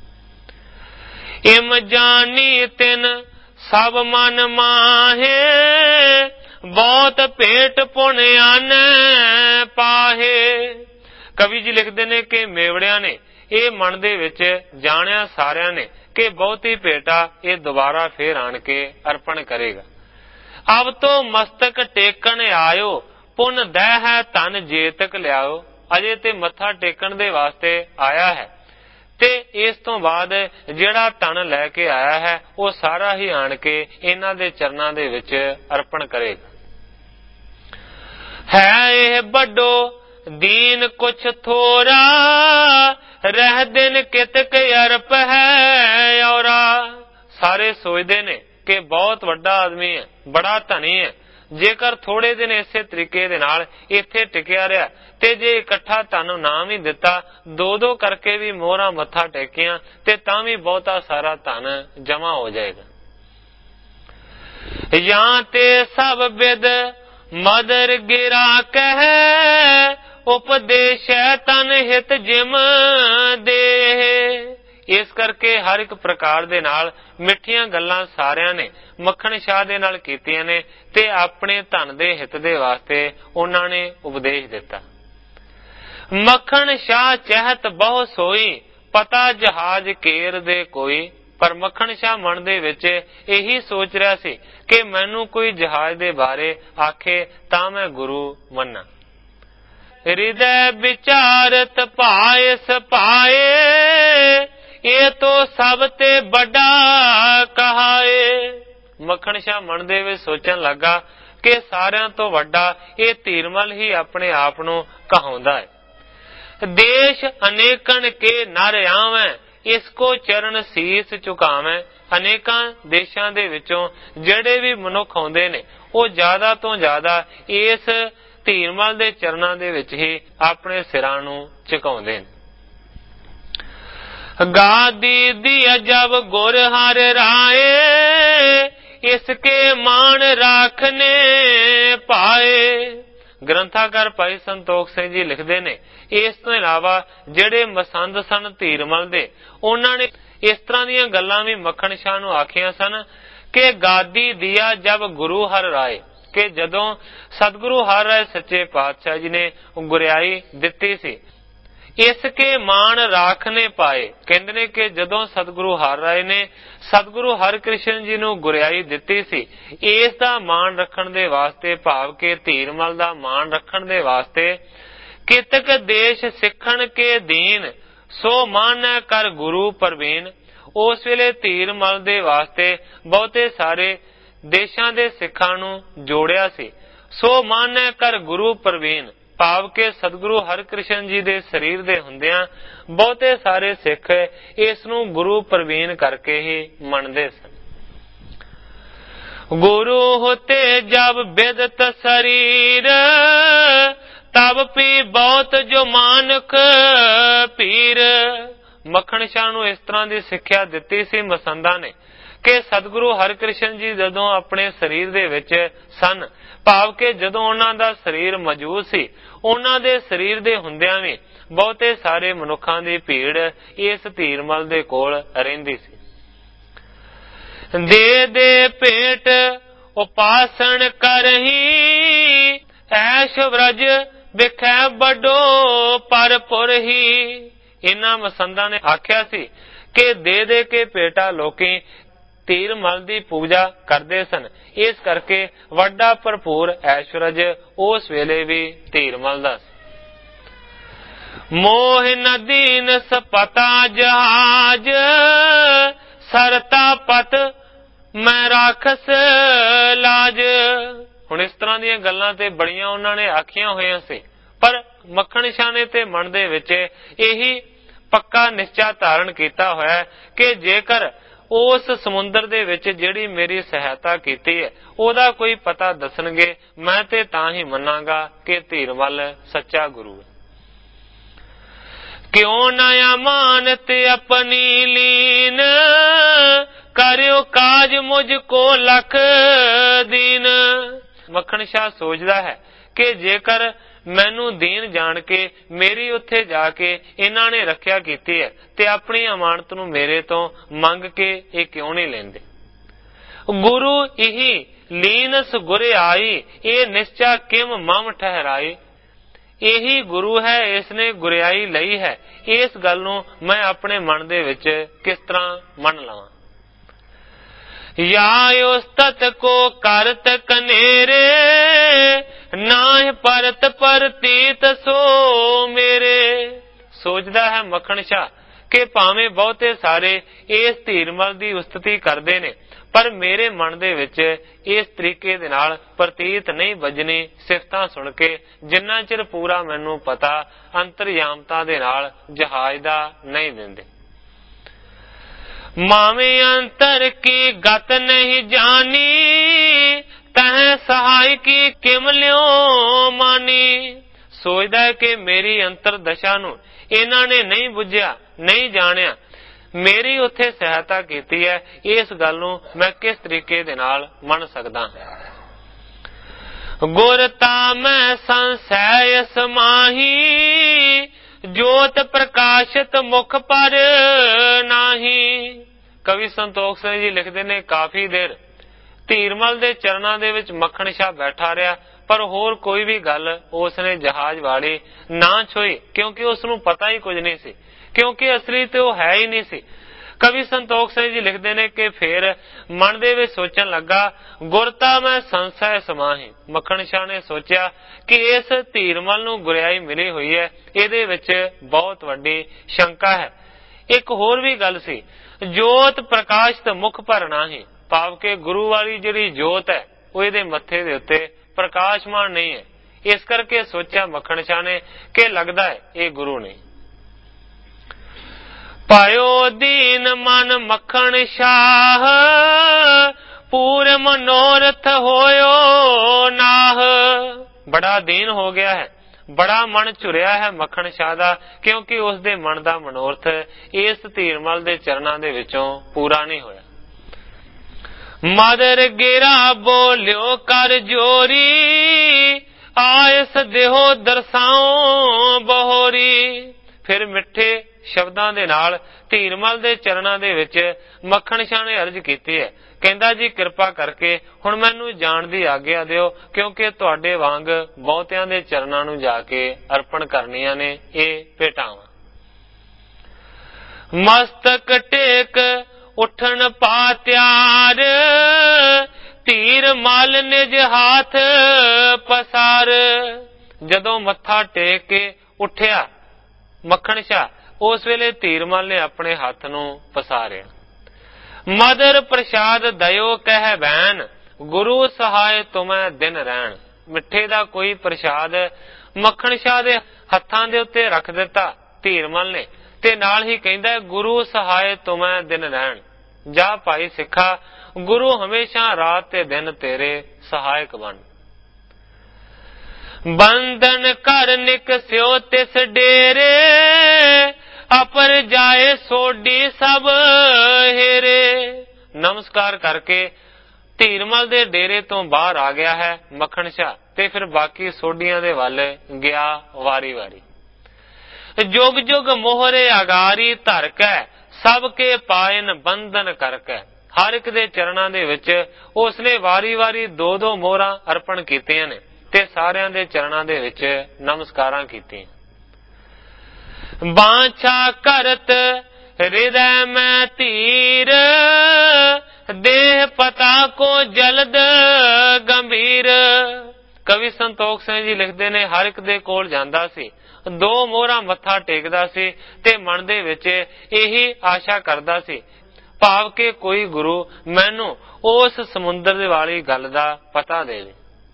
ਇਮ ਜਾਨੀ ਤਿਨ ਸਭ ਮਨ ਮਾਹੇ, ਬਹੁਤ ਭੇਟ ਪੁਨ ਆਨ ਪਾਹੇ। ਕਵੀ ਜੀ ਲਿਖਦੇ ਨੇ ਕਿ ਮੇਵੜਿਆਂ ਨੇ ਇਹ ਮਨ ਦੇ ਵਿੱਚ ਜਾਣਿਆ ਸਾਰਿਆਂ ਨੇ ਕਿ ਬਹੁਤੀ ਭੇਟਾ ਇਹ ਦੁਬਾਰਾ ਫੇਰ ਆਣ ਕੇ ਅਰਪਣ ਕਰੇਗਾ। ਅਬ ਤੋਂ ਮਸਤਕ ਟੇਕਣ ਆਇਓ, ਪੁਨ ਦਹਿ ਹੈ ਧਨ ਜੇਤਕ ਲਿਆਓ। ਅਜੇ ਤੇ ਮੱਥਾ ਟੇਕਣ ਦੇ ਵਾਸਤੇ ਆਇਆ ਹੈ ਤੇ ਇਸ ਤੋਂ ਬਾਅਦ ਜਿਹੜਾ ਧਨ ਲੈ ਕੇ ਆਇਆ ਹੈ ਉਹ ਸਾਰਾ ਹੀ ਆਣ ਕੇ ਇਹਨਾਂ ਦੇ ਚਰਨਾਂ ਦੇ ਵਿੱਚ ਅਰਪਣ ਕਰੇਗਾ। ਹੈ ਇਹ ਵੱਡੋ ਦੀਨ ਕੁਛ ਥੋਰਾ, ਰਹਿ ਦਿਨ ਕਿਤਕ ਅਰਪ ਹੈ ਔਰਾ। ਸਾਰੇ ਸੋਚਦੇ ਨੇ ਕਿ ਬਹੁਤ ਵੱਡਾ ਆਦਮੀ ਹੈ, ਬੜਾ ਧਨੀ ਹੈ। ਜੇਕਰ ਥੋੜੇ ਦਿਨ ਇਸੇ ਤਰੀਕੇ ਦੇ ਨਾਲ ਇੱਥੇ ਟਿਕਿਆ ਰਿਹਾ ਤੇ ਜੇ ਇਕੱਠਾ ਧਨ ਨਾ ਵੀ ਦਿੱਤਾ, 2-2 ਕਰਕੇ ਵੀ ਮੋਹਰਾਂ ਮੱਥਾ ਟੇਕੀਆਂ ਤੇ ਤਾਂ ਵੀ ਬਹੁਤਾ ਸਾਰਾ ਧਨ ਜਮਾ ਹੋ ਜਾਏਗਾ। ਜਾਂ ਤੇ ਸਭ ਵਿਦ ਮਦਰ ਗਿਰਾ ਕਹਿ, ਉਪਦੇਸ਼ ਤਨ ਹਿਤ ਜਿਮ ਦੇ। ਇਸ ਕਰਕੇ ਹਰ ਇੱਕ ਪ੍ਰਕਾਰ ਦੇ ਨਾਲ ਮਿੱਠੀਆਂ ਗੱਲਾਂ ਸਾਰਿਆਂ ਨੇ ਮੱਖਣ ਸ਼ਾਹ ਦੇ ਨਾਲ ਕੀਤੀਆਂ ਨੇ ਤੇ ਆਪਣੇ ਧਨ ਦੇ ਹਿੱਤ ਦੇ ਵਾਸਤੇ ਉਹਨਾਂ ਨੇ ਉਪਦੇਸ਼ ਦਿੱਤਾ। ਮੱਖਣ ਸ਼ਾਹ ਚਹਿਤ ਬਹੁ ਸੋਈ, ਪਤਾ ਜਹਾਜ਼ ਕੇਰ ਦੇ ਕੋਈ। ਪਰ ਮੱਖਣ ਸ਼ਾਹ ਮਨ ਦੇ ਵਿੱਚ ਇਹੀ ਸੋਚ ਰਿਹਾ ਸੀ ਕਿ ਮੈਨੂੰ ਕੋਈ ਜਹਾਜ਼ ਦੇ ਬਾਰੇ ਆਖੇ ਤਾਂ ਮੈਂ ਗੁਰੂ ਮੰਨਾਂ। ਹਿਰਦੈ ਵਿਚਾਰਤ ਭਾਇਸ ਪਾਏ, ਇਹ ਤੋਂ ਸਭ ਤੇ ਵੱਡਾ ਕਹਾਏ। ਮੱਖਣ ਸ਼ਾਹ ਮਨ ਦੇ ਵਿੱਚ ਸੋਚਣ ਲੱਗਾ ਕਿ ਸਾਰਿਆਂ ਤੋਂ ਵੱਡਾ ਇਹ ਧੀਰਮਲ ਹੀ ਆਪਣੇ ਆਪ ਨੂੰ ਕਹਾਉਂਦਾ ਹੈ। ਦੇਸ਼ ਅਨੇਕਨ ਕੇ ਨਰ ਆਵੈ, ਇਸ ਕੋ ਚਰਨ ਸੀਸ ਝੁਕਾਵੈ। ਅਨੇਕਾਂ ਦੇਸ਼ਾਂ ਦੇ ਵਿੱਚੋਂ ਜਿਹੜੇ ਵੀ ਮਨੁੱਖ ਆਉਂਦੇ ਨੇ ਉਹ ਜ਼ਿਆਦਾ ਤੋਂ ਜ਼ਿਆਦਾ ਇਸ ਧੀਰਮਲ ਦੇ ਚਰਨਾਂ ਦੇ ਵਿੱਚ ਹੀ ਆਪਣੇ ਸਿਰਾਂ ਨੂੰ ਝੁਕਾਉਂਦੇ ਨੇ। ਗਾਦੀ ਦੀ ਅਜਬ ਗੁਰ ਹਰ ਰਾਏ, ਇਸਕੇ ਮਾਣ ਰਾਖਨੇ ਪਾਏ। ਗ੍ਰੰਥਾਕਾਰ ਭਾਈ ਸੰਤੋਖ ਸਿੰਘ ਜੀ ਲਿਖਦੇ ਨੇ, ਇਸ ਤੋਂ ਇਲਾਵਾ ਜਿਹੜੇ ਮਸੰਦ ਸਨ ਧੀਰਮਲ ਦੇ, ਉਹਨਾਂ ਨੇ ਇਸ ਤਰ੍ਹਾਂ ਦੀਆਂ ਗੱਲਾਂ ਵੀ ਮੱਖਣ ਸ਼ਾਹ ਨੂੰ ਆਖੀਆਂ ਸਨ ਕਿ ਗਾਦੀ ਦਿਆ ਜਬ ਗੁਰੂ ਹਰ ਰਾਏ, ਕਿ ਜਦੋਂ ਸਤਿਗੁਰੂ ਹਰ ਰਾਏ ਸੱਚੇ ਪਾਤਸ਼ਾਹ ਜੀ ਨੇ ਗੁਰਿਆਈ ਦਿੱਤੀ ਸੀ, ਇਸ ਕੇ ਮਾਣ ਰਾਖਨੇ ਪਾਏ। ਕਹਿੰਦੇ ਨੇ ਕਿ ਜਦੋਂ ਸਤਿਗੁਰੂ ਹਰ ਰਾਏ ਨੇ ਸਤਿਗੁਰੂ ਹਰਿਕ੍ਰਿਸ਼ਨ ਜੀ ਨੂੰ ਗੁਰਿਆਈ ਦਿੱਤੀ ਸੀ, ਇਸ ਦਾ ਮਾਣ ਰੱਖਣ ਦੇ ਵਾਸਤੇ, ਭਾਵ ਕਿ ਧੀਰਮਲ ਦਾ ਮਾਣ ਰੱਖਣ ਦੇ ਵਾਸਤੇ, ਕਿਤਕ ਦੇਸ਼ ਸਿੱਖਣ ਕੇ ਦੀਨ, ਸੋ ਮਾਨੈ ਕਰ ਗੁਰੂ ਪ੍ਰਵੀਨ। ਉਸ ਵੇਲੇ ਧੀਰਮਲ ਦੇ ਵਾਸਤੇ ਬਹੁਤੇ ਸਾਰੇ ਦੇਸ਼ਾਂ ਦੇ ਸਿੱਖਾਂ ਨੂੰ ਜੋੜਿਆ ਸੀ। ਸੋ ਮਾਨੈ ਕਰ ਗੁਰੂ ਪ੍ਰਵੀਨ, ਭਾਵ ਕਿ ਸਤਿਗੁਰੂ ਹਰਿਕ੍ਰਿਸ਼ਨ ਜੀ ਦੇ ਸਰੀਰ ਦੇ ਹੁੰਦਿਆਂ ਬਹੁਤੇ ਸਾਰੇ ਸਿੱਖ ਇਸ ਨੂੰ ਗੁਰੂ ਪ੍ਰਵੀਨ ਕਰਕੇ ਹੀ ਮੰਨਦੇ ਸਨ। ਗੁਰੂ ਹੋਤੇ ਜਬ ਬਿਦਤ ਸਰੀਰ, ਤਬ ਪੀ ਬਹੁਤ ਜੋ ਮਾਨੁਖ ਪੀਰ। ਮੱਖਣ ਸ਼ਾਹ ਨੂੰ ਇਸ ਤਰ੍ਹਾਂ ਦੀ ਸਿੱਖਿਆ ਦਿੱਤੀ ਸੀ ਮਸੰਦਾਂ ਨੇ ਕਿ ਸਤਿਗੁਰੂ ਹਰਿਕ੍ਰਿਸ਼ਨ ਜੀ ਜਦੋਂ ਆਪਣੇ ਸਰੀਰ ਦੇ ਵਿੱਚ ਸਨ, ਭਾਵ ਕਿ ਜਦੋਂ ਉਹਨਾਂ ਦਾ ਸਰੀਰ ਮੌਜੂਦ ਸੀ, ਉਹਨਾਂ ਦੇ ਸਰੀਰ ਦੇ ਹੁੰਦਿਆਂ ਵੀ ਬਹੁਤੇ ਸਾਰੇ ਮਨੁੱਖਾਂ ਦੀ ਭੀੜ ਇਸ ਧੀਰਮਲ ਦੇ ਕੋਲ ਰਹਿੰਦੀ ਸੀ। ਦੇ ਦੇ ਭੇਟ ਉਪਾਸਨ ਕਰਹੀ, ਐਸ਼ ਵਰਜ ਵਿਖੈ ਵੱਡੋ ਪਰਪੁਰ ਹੀ। ਇਹਨਾਂ ਮਸੰਦਾਂ ਨੇ ਆਖਿਆ ਸੀ ਕਿ ਦੇ ਦੇ ਕੇ ਭੇਟਾ ਲੋਕੀ ਧੀਰਮਲ ਦੀ ਪੂਜਾ ਕਰਦੇ ਸਨ, ਇਸ ਕਰਕੇ ਵੱਡਾ ਭਰਪੂਰ ਐਸ਼ਵਰਜ ਉਸ ਵੇਲੇ ਵੀ ਧੀਰਮਲ ਦਾ ਸੀ। ਮੋਹ ਨਦੀਨ ਸਪਤਾ ਜਹਾਜ, ਸਰਤਾ ਪਤ ਮੈਂ ਰਾਖਸ ਲਾਜ। ਹੁਣ ਇਸ ਤਰ੍ਹਾਂ ਦੀਆਂ ਗੱਲਾਂ ਤੇ ਬੜੀਆਂ ਉਹਨਾਂ ਨੇ ਆਖੀਆਂ ਹੋਈਆਂ ਸੀ, ਪਰ ਮੱਖਣ ਸ਼ਾਹ ਨੇ ਤੇ ਮਨ ਦੇ ਵਿੱਚ ਇਹੀ ਪੱਕਾ ਨਿਸ਼ਚਾ ਧਾਰਨ ਕੀਤਾ ਹੋਇਆ ਕਿ ਜੇਕਰ ਉਸ ਸਮੁੰਦਰ ਦੇ ਵਿੱਚ ਜਿਹੜੀ ਮੇਰੀ ਸਹਾਇਤਾ ਕੀਤੀ ਹੈ ਉਹਦਾ ਕੋਈ ਪਤਾ ਦੱਸਣਗੇ, ਮੈਂ ਤੇ ਤਾਂ ਹੀ ਮੰਨਾਂਗਾ ਕਿ ਧੀਰਮਲ ਸੱਚਾ ਗੁਰੂ ਹੈ। ਕਿਉਂ ਨਾ ਅਮਾਨਤ ਆਪਣੀ ਲੀਨ, ਕਰਿਓ ਕਾਜ ਮੁਝ ਕੋ ਲਖ ਦੀਨ। ਮੱਖਣ ਸ਼ਾਹ ਸੋਚਦਾ ਹੈ ਕਿ ਜੇਕਰ ਮੈਨੂੰ ਦੀਨ ਜਾਣ ਕੇ ਮੇਰੀ ਉੱਥੇ ਜਾ ਕੇ ਇਹਨਾਂ ਨੇ ਰੱਖਿਆ ਕੀਤੀ ਹੈ ਤੇ ਆਪਣੀ ਅਮਾਨਤ ਨੂੰ ਮੇਰੇ ਤੋਂ ਮੰਗ ਕੇ ਇਹ ਕਿਉਂ ਨਹੀਂ ਲੈਂਦੇ। ਗੁਰੂ ਇਹੀ ਲੀਨਸ ਗੁਰੇ ਆਈ, ਇਹ ਨਿਸ਼ਚਾ ਕਿਮ ਮਮ ਠਹਿਰਾਈ। ਇਹੀ ਗੁਰੂ ਹੈ, ਇਸ ਨੇ ਗੁਰਿਆਈ ਲਈ ਹੈ, ਇਸ ਗੱਲ ਨੂੰ ਮੈਂ ਆਪਣੇ ਮਨ ਦੇ ਵਿੱਚ ਕਿਸ ਤਰ੍ਹਾਂ ਮੰਨ ਲਵਾਂ। या उस्तत को करत कनेरे, नाह परत परतीत सो मेरे। ਸੋਚਦਾ ਹੈ ਮੱਖਣ ਸ਼ਾਹ ਕਿ ਭਾਵੇਂ ਬਹੁਤੇ ਸਾਰੇ ਇਸ ਧੀਰਮਲ ਦੀ ਉਸਤਤੀ ਕਰਦੇ ਨੇ, ਪਰ ਮੇਰੇ ਮਨ ਦੇ ਵਿੱਚ ਇਸ ਤਰੀਕੇ ਦੇ ਨਾਲ ਪ੍ਰਤੀਤ ਨਹੀਂ ਵੱਜਣੀ ਸਿਫਤਾਂ ਸੁਣ ਕੇ, ਜਿੰਨਾ ਚਿਰ ਪੂਰਾ ਮੈਨੂੰ ਪਤਾ ਅੰਤਰਯਾਮਤਾ ਦੇ ਨਾਲ ਜਹਾਜ਼ ਦਾ ਨਹੀਂ ਦਿੰਦੇ। ਮਾਵੇਂ ਅੰਤਰ ਕੀ ਗਤ ਨਹੀਂ ਜਾਣੀ, ਤਹ ਸਹਾਇ ਕੀ ਕਿਮ ਲਿਓ ਮਾਨੀ। ਸੋਚਦਾ ਹੈ ਕਿ ਮੇਰੀ ਅੰਤਰ ਦਸ਼ਾ ਨੂੰ ਇਹਨਾਂ ਨੇ ਨਹੀਂ ਬੁੱਝਿਆ, ਨਹੀਂ ਜਾਣਿਆ, ਮੇਰੀ ਉੱਥੇ ਸਹਾਇਤਾ ਕੀਤੀ ਹੈ, ਇਸ ਗੱਲ ਨੂੰ ਮੈਂ ਕਿਸ ਤਰੀਕੇ ਦੇ ਨਾਲ ਮੰਨ ਸਕਦਾ। ਗੁਰ ਤਾ ਮੈਂ ਸੰਸੈ ਸਮਾਹੀ, ਜੋਤ ਪ੍ਰਕਾਸ਼ਿਤ ਮੁਖ ਪਰ ਨਾਹੀ। ਕਵੀ ਸੰਤੋਖ ਸਿੰਘ ਜੀ ਲਿਖਦੇ ਨੇ, ਕਾਫੀ ਦੇਰ ਧੀਰਮਲ ਦੇ ਚਰਨਾਂ ਦੇ ਵਿੱਚ ਮੱਖਣ ਸ਼ਾਹ ਬੈਠਾ ਰਿਹਾ, ਪਰ ਹੋਰ ਕੋਈ ਵੀ ਗੱਲ ਉਸਨੇ ਜਹਾਜ਼ ਵਾਲੀ ਨਾ ਛੋਈ, ਕਿਉਂਕਿ ਉਸਨੂੰ ਪਤਾ ਹੀ ਕੁਝ ਨਹੀਂ ਸੀ, ਕਿਉਂਕਿ ਅਸਲੀ ਤੇ ਉਹ ਹੈ ਹੀ ਨਹੀਂ ਸੀ। ਕਵੀ ਸੰਤੋਖ ਸਿੰਘ ਜੀ ਲਿਖਦੇ ਨੇ ਕਿ ਫਿਰ ਮਨ ਦੇ ਵਿੱਚ ਸੋਚਣ ਲੱਗਾ, ਗੁਰਤਾ ਮੈਂ ਸੰਸੈ ਸਮਾਹੀ। ਮੱਖਣ ਸ਼ਾਹ ਨੇ ਸੋਚਿਆ ਕਿ ਇਸ ਧੀਰਮਲ ਨੂੰ ਗੁਰਿਆਈ ਮਿਲੀ ਹੋਈ ਹੈ, ਇਹਦੇ ਵਿੱਚ ਬਹੁਤ ਵੱਡੀ ਸ਼ੰਕਾ ਹੈ। ਇੱਕ ਹੋਰ ਵੀ ਗੱਲ ਸੀ, ਜੋਤ ਪ੍ਰਕਾਸ਼ਿਤ ਮੁਖ ਪਰ ਨਾਹੀ, ਭਾਵ ਕਿ ਗੁਰੂ ਵਾਲੀ ਜਿਹੜੀ ਜੋਤ ਹੈ ਉਹ ਇਹਦੇ ਮੱਥੇ ਦੇ ਉੱਤੇ ਪ੍ਰਕਾਸ਼ਮਾਨ ਨਹੀਂ ਹੈ। ਇਸ ਕਰਕੇ ਸੋਚਿਆ ਮੱਖਣ ਸ਼ਾਹ ਨੇ ਕਿ ਲੱਗਦਾ ਹੈ ਇਹ ਗੁਰੂ ਨਹੀਂ। ਪਾਇਓ ਦੀਨ ਮਨ ਮੱਖਣ ਸ਼ਾਹ, ਪੂਰ ਮਨੋਰਥ ਹੋਇਓ ਨਾਹ। ਬੜਾ ਦੀਨ ਹੋ ਗਿਆ ਹੈ, ਬੜਾ ਮਨ ਝੁਰਿਆ ਹੈ ਮੱਖਣ ਸ਼ਾਹ ਦਾ, ਕਿਉਂਕਿ ਉਸ ਦੇ ਮਨ ਦਾ ਮਨੋਰਥ ਇਸ ਧੀਰਮਲ ਦੇ ਚਰਨਾਂ ਦੇ ਵਿੱਚੋਂ ਪੂਰਾ ਨਹੀਂ ਹੋਇਆ। ਮਦਰ ਗਿਰਾ ਬੋਲਿਓ ਕਰ ਜੋਰੀ, ਆਇਸ ਦੇਹੋ ਦਰਸਾਓ ਬਹੋਰੀ। ਫਿਰ ਮਿੱਠੇ ਸ਼ਬਦਾਂ ਦੇ ਨਾਲ ਧੀਰਮਲ ਦੇ ਚਰਨਾਂ ਦੇ ਵਿੱਚ ਮੱਖਣ ਸ਼ਾਹ ਨੇ ਅਰਜ਼ ਕੀਤੀ ਹੈ, ਕਹਿੰਦਾ ਜੀ ਕਿਰਪਾ ਕਰਕੇ ਹੁਣ ਮੈਨੂੰ ਜਾਣ ਦੀ ਆਗਿਆ ਦਿਓ, ਕਿਉਂਕਿ ਤੁਹਾਡੇ ਵਾਂਗ ਬਹੁਤਿਆਂ ਦੇ ਚਰਨਾਂ ਨੂੰ ਜਾ ਕੇ ਅਰਪਣ ਕਰਨੀਆਂ ਨੇ ਇਹ ਭੇਟਾਵਾਂ। ਮਸਤਕ ਟੇਕ ਉਠਣ ਪਾ ਤਿਆਰ, ਧੀਰ ਮਲ ਨਿਜ ਹਾਥ ਪਸਾਰ। ਜਦੋਂ ਮੱਥਾ ਟੇਕ ਕੇ ਉੱਠਿਆ ਮੱਖਣ ਸ਼ਾਹ, ਉਸ ਵੇਲੇ ਧੀਰਮਲ ਨੇ ਆਪਣੇ ਹੱਥ ਨੂੰ ਪਸਾਰਿਆ। ਮਦਰ ਪ੍ਰਸ਼ਾਦ ਦਇਓ ਕਹਿ ਬੈਨ, ਗੁਰੂ ਸਹਾਇ ਤੁਮੈ ਦਿਨ ਰਹਿਣ। ਮਿੱਠੇ ਦਾ ਕੋਈ ਪ੍ਰਸ਼ਾਦ ਮੱਖਣ ਸ਼ਾਹ ਦੇ ਹੱਥਾਂ ਦੇ ਉੱਤੇ ਰੱਖ ਦਿੱਤਾ ਧੀਰਮਲ ਨੇ, ਤੇ ਨਾਲ ਹੀ ਕਹਿੰਦਾ, ਗੁਰੂ ਸਹਾਇ ਤੁਮੈ ਦਿਨ ਰਹਿਣ। ਜਾ ਭਾਈ ਸਿੱਖਾ, ਗੁਰੂ ਹਮੇਸ਼ਾ ਰਾਤ ਤੇ ਦਿਨ ਤੇਰੇ ਸਹਾਇਕ ਬਣ। ਬੰਧਨ ਕਰ ਨਿਕਸਿਓ ਤਿਸ ਡੇਰੇ, ਅਪਰ ਜਾਏ ਸੋਡੀ ਸਭ ਹੇਰੇ। ਨਮਸਕਾਰ ਕਰਕੇ ਧੀਰਮਲ ਦੇ ਡੇਰੇ ਤੋਂ ਬਾਹਰ ਆ ਗਿਆ ਹੈ ਮੱਖਣ ਸ਼ਾਹ, ਤੇ ਫਿਰ ਬਾਕੀ ਸੋਡੀਆਂ ਦੇ ਵੱਲ ਗਿਆ ਵਾਰੀ ਵਾਰੀ। ਜੁਗ ਜੁਗ ਮੋਹਰੇ ਅਗਾਰੀ ਧਰ ਕੇ, ਸਭ ਕੇ ਪਾਇਨ ਬੰਧਨ ਕਰਕੇ। ਹਰ ਇੱਕ ਦੇ ਚਰਨਾਂ ਦੇ ਵਿੱਚ ਉਸਨੇ ਵਾਰੀ ਵਾਰੀ ਦੋ ਦੋ ਮੋਹਰਾਂ ਅਰਪਣ ਕੀਤੀਆਂ ਨੇ, ਤੇ ਸਾਰਿਆਂ ਦੇ ਚਰਨਾਂ ਦੇ ਵਿੱਚ ਨਮਸਕਾਰਾਂ ਕੀਤੀਆਂ। ਬਾਂਛਾ ਕਰਤ ਹਿਰਦੈ ਮੈਂ ਧੀਰ, ਦੇਹ ਪਤਾ ਕੋ ਜਲਦ ਗੰਭੀਰ। ਕਵੀ ਸੰਤੋਖ ਸਿੰਘ ਜੀ ਲਿਖਦੇ ਨੇ, ਹਰ ਇੱਕ ਦੇ ਕੋਲ ਜਾਂਦਾ ਸੀ, ਦੋ ਮੋਹਰਾਂ ਮੱਥਾ ਟੇਕਦਾ ਸੀ, ਤੇ ਮਨ ਦੇ ਵਿੱਚ ਇਹੀ ਆਸ਼ਾ ਕਰਦਾ ਸੀ, ਭਾਵ ਕਿ ਕੋਈ ਗੁਰੂ ਮੈਨੂੰ ਉਸ ਸਮੁੰਦਰ ਵਾਲੀ ਗੱਲ ਦਾ ਪਤਾ ਦੇਵੇ।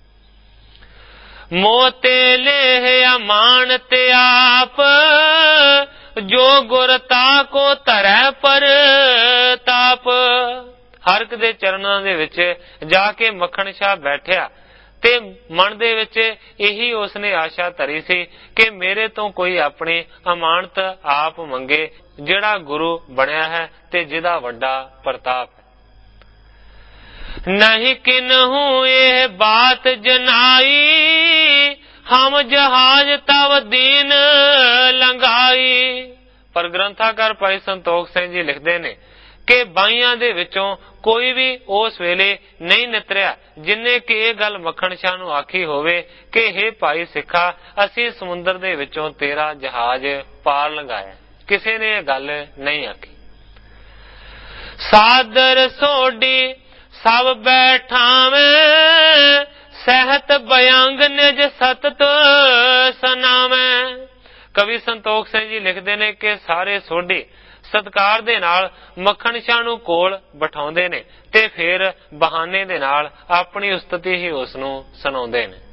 ਮੋਤੇ ਲੇਹ ਅਮਾਨ ਤੇ ਆਪ, ਜੋ ਗੁਰ ਤਾ ਕੋ ਧਰੈ ਪਰ ਤਾਪ। ਹਰ ਇੱਕ ਦੇ ਚਰਨਾਂ ਦੇ ਵਿੱਚ ਜਾ ਕੇ ਮੱਖਣ ਸ਼ਾਹ ਬੈਠਿਆ, ਤੇ ਮਨ ਦੇ ਵਿੱਚ ਇਹੀ ਉਸਨੇ ਆਸ਼ਾ ਧਰੀ ਸੀ ਕਿ ਮੇਰੇ ਤੋਂ ਕੋਈ ਆਪਣੀ ਅਮਾਨਤ ਆਪ ਮੰਗੇ, ਜਿਹੜਾ ਗੁਰੂ ਬਣਿਆ ਹੈ ਤੇ ਜਿਹਦਾ ਵੱਡਾ ਪ੍ਰਤਾਪ ਹੈ। ਨਹੀਂ ਕਿਨਹੂ ਇਹ ਬਾਤ ਜਨਾਈ, ਹਮ ਜਹਾਜ਼ ਤਵ ਦੀਨ ਲੰਘਾਈ। ਪਰ ਗ੍ਰੰਥਾਕਾਰ ਭਾਈ ਸੰਤੋਖ ਸਿੰਘ ਜੀ ਲਿਖਦੇ ਨੇ ਕਿ ਬਾਈਆਂ ਦੇ ਵਿੱਚੋਂ ਕੋਈ ਵੀ ਉਸ ਵੇਲੇ ਨਹੀਂ ਨਿਤਰਿਆ ਜਿਨਨੇ ਕਿ ਇਹ ਗੱਲ ਮੱਖਣ ਸ਼ਾਹ ਨੂੰ ਆਖੀ ਹੋਵੇ ਕਿ ਹੇ ਭਾਈ ਸਿੱਖਾ, ਅਸੀਂ ਸਮੁੰਦਰ ਦੇ ਵਿੱਚੋਂ ਤੇਰਾ ਜਹਾਜ਼ ਪਾਰ ਲੰਘਾਇਆ। ਕਿਸੇ ਨੇ ਇਹ ਗੱਲ ਨਹੀਂ ਆਖੀ। ਸਾਦਰ ਸੋਡੀ ਸਭ ਬੈਠਾਵੇਂ, ਸਹਿਤ ਬਿਅੰਗ ਨਿਜ ਸਤਤ ਸਨਾਵੇਂ। ਕਵੀ ਸੰਤੋਖ ਸਿੰਘ ਜੀ ਲਿਖਦੇ ਨੇ ਕਿ ਸਾਰੇ ਸੋਢੀ ਸਤਕਾਰ ਦੇ ਨਾਲ ਮੱਖਣ ਸ਼ਾਹ ਨੂੰ ਕੋਲ ਬਿਠਾਉਂਦੇ ਨੇ, ਤੇ ਫਿਰ ਬਹਾਨੇ ਦੇ ਨਾਲ ਆਪਣੀ ਉਸਤਤੀ ਹੀ ਉਸ ਨੂੰ ਸੁਣਾਉਂਦੇ ਨੇ।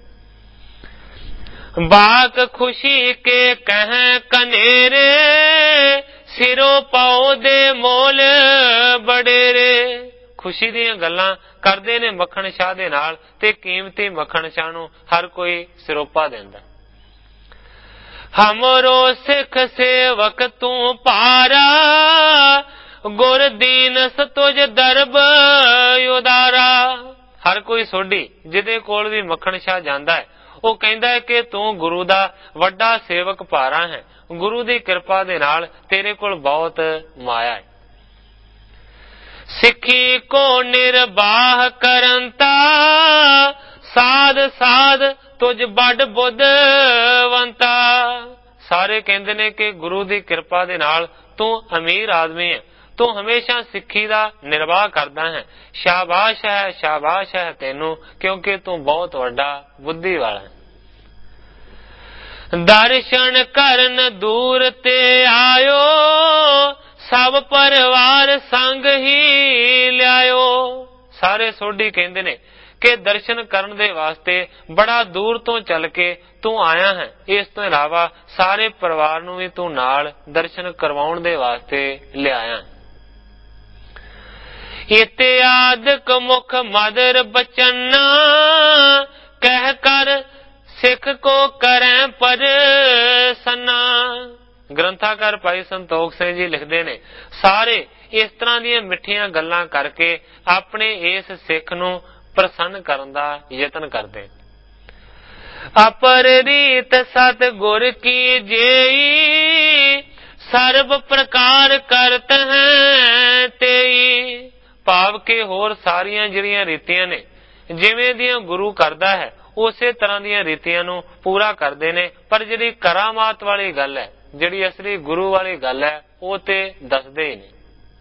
ਬਾਕ ਖੁਸ਼ੀ ਕੇ ਕਹਿ ਕਨੇਰੇ, ਸਿਰੋਂ ਪਾਉ ਦੇ ਮੋਲ ਬਡੇਰੇ। ਖੁਸ਼ੀ ਦੀਆਂ ਗੱਲਾਂ ਕਰਦੇ ਨੇ ਮੱਖਣ ਸ਼ਾਹ ਦੇ ਨਾਲ, ਤੇ ਕੀਮਤੀ ਮੱਖਣ ਸ਼ਾਹ ਨੂੰ ਹਰ ਕੋਈ ਸਿਰੋਪਾ ਦਿੰਦਾ। ਹਮਰੋ ਸਿੱਖ ਸੇਵਕ ਤੂੰ ਪਾਰਾ, ਗੁਰ ਦੀਨਸ ਤੁਝ ਦਰਬ ਉਦਾਰਾ। ਹਰ ਕੋਈ ਸੋਢੀ ਜਿਹਦੇ ਕੋਲ ਵੀ ਮੱਖਣ ਸ਼ਾਹ ਜਾਂਦਾ ਹੈ, ਉਹ ਕਹਿੰਦਾ ਹੈ ਕਿ ਤੂੰ ਗੁਰੂ ਦਾ ਵੱਡਾ ਸੇਵਕ ਭਾਰਾ ਹੈ, ਗੁਰੂ ਦੀ ਕਿਰਪਾ ਦੇ ਨਾਲ ਤੇਰੇ ਕੋਲ ਬਹੁਤ ਮਾਇਆ ਹੈ। ਸਿੱਖੀ ਕੋ ਨਿਰਬਾਹ ਕਰੰਤਾ, ਸਾਧ ਸਾਧ ਤੁਝ ਬੜ ਬੁੱਧਵੰਤਾ। ਸਾਰੇ ਕਹਿੰਦੇ ਨੇ ਕਿ ਗੁਰੂ ਦੀ ਕਿਰਪਾ ਦੇ ਨਾਲ ਤੂੰ ਅਮੀਰ ਆਦਮੀ ਹੈ, ਤੂੰ ਹਮੇਸ਼ਾ ਸਿੱਖੀ ਦਾ ਨਿਰਵਾਹ ਕਰਦਾ ਹੈ। ਸ਼ਾਬਾਸ਼ ਹੈ ਤੈਨੂੰ, ਕਿਉਂਕਿ ਤੂੰ ਬਹੁਤ ਵੱਡਾ ਬੁੱਧੀ ਵਾਲਾ ਹੈ। ਦਰਸ਼ਨ ਕਰਨ ਦੂਰ ਤੇ ਆਇਓ, ਸਭ ਪਰਿਵਾਰ ਸੰਗ ਹੀ ਲਿਆਇਓ। ਸਾਰੇ ਸੋਢੀ ਕਹਿੰਦੇ ਨੇ ਕਿ ਦਰਸ਼ਨ ਕਰਨ ਦੇ ਵਾਸਤੇ ਬੜਾ ਦੂਰ ਤੋਂ ਚੱਲ ਕੇ ਤੂੰ ਆਇਆ ਹੈ। ਇਸ ਤੋਂ ਇਲਾਵਾ ਸਾਰੇ ਪਰਿਵਾਰ ਨੂੰ ਵੀ ਤੂੰ ਨਾਲ ਦਰਸ਼ਨ ਕਰਵਾਉਣ ਦੇ ਵਾਸਤੇ ਲਿਆਇਆ। ਇਤਿਆਦਿਕ ਮੁਖ ਮਦਰ ਬਚਨਾ, ਕਹਿ ਕਰ ਸਿੱਖ ਕੋ ਕਰੈ ਪਰਸਨਾ। ਗ੍ਰੰਥਾਕਾਰ ਭਾਈ ਸੰਤੋਖ ਸਿੰਘ ਜੀ ਲਿਖਦੇ ਨੇ, ਸਾਰੇ ਇਸ ਤਰ੍ਹਾਂ ਦੀਆਂ ਮਿੱਠੀਆਂ ਗੱਲਾਂ ਕਰਕੇ ਆਪਣੇ ਇਸ ਸਿੱਖ ਨੂੰ ਪ੍ਰਸੰਨ ਕਰਨ ਦਾ ਯਤਨ ਕਰਦੇ। ਅਪਰ ਰੀਤ ਸਤ ਗੁਰ ਕੀ ਜੇਈ, ਸਰਬ ਪ੍ਰਕਾਰ ਕਰਤ ਹੈ ਤੇਈ। ਭਾਵ ਕਿ ਹੋਰ ਸਾਰੀਆਂ ਜਿਹੜੀਆਂ ਰੀਤੀਆਂ ਨੇ, ਜਿਵੇਂ ਦੀਆਂ ਗੁਰੂ ਕਰਦਾ ਹੈ ਉਸੇ ਤਰ੍ਹਾਂ ਦੀਆਂ ਰੀਤੀਆਂ ਨੂੰ ਪੂਰਾ ਕਰਦੇ ਨੇ। ਪਰ ਜਿਹੜੀ ਕਰਾਮਾਤ ਵਾਲੀ ਗੱਲ ਹੈ, ਜਿਹੜੀ ਅਸਲੀ ਗੁਰੂ ਵਾਲੀ ਗੱਲ ਹੈ, ਉਹ ਤੇ ਦੱਸਦੇ ਹੀ ਨਹੀਂ।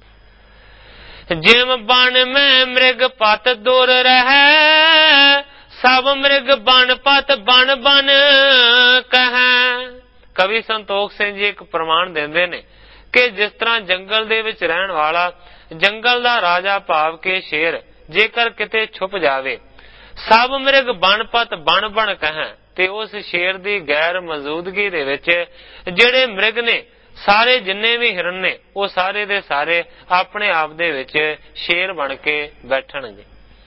ਜਿਮ ਬਨ ਮੈਂ ਮ੍ਰਿਗ ਪਤ ਦੁਰ ਰਹੈ, ਸਭ ਮ੍ਰਿਗ ਬਨ ਪਤ ਬਨ ਬਨ ਕਹੈ। ਕਵੀ ਸੰਤੋਖ ਸਿੰਘ ਜੀ ਇੱਕ ਪ੍ਰਮਾਣ ਦਿੰਦੇ ਨੇ ਕਿ ਜਿਸ ਤਰ੍ਹਾਂ ਜੰਗਲ ਦੇ ਵਿੱਚ ਰਹਿਣ ਵਾਲਾ ਜੰਗਲ ਦਾ ਰਾਜਾ ਭਾਵ ਕਿ ਸ਼ੇਰ ਜੇਕਰ ਕਿਤੇ ਛੁਪ ਜਾਵੇ, ਸਭ ਮ੍ਰਿਗ ਬਨ ਪਤ ਬਨ ਬਨ ਕਹੈ, ਤੇ ਉਸ ਸ਼ੇਰ ਦੀ ਗੈਰ ਮੌਜੂਦਗੀ ਦੇ ਵਿੱਚ ਜਿਹੜੇ ਮ੍ਰਿਗ ਨੇ, ਸਾਰੇ ਜਿੰਨੇ ਵੀ ਹਿਰਨ ਨੇ, ਉਹ ਸਾਰੇ ਦੇ ਸਾਰੇ ਆਪਣੇ ਆਪ ਦੇ ਵਿੱਚ ਸ਼ੇਰ ਬਣ ਕੇ ਬੈਠਣਗੇ।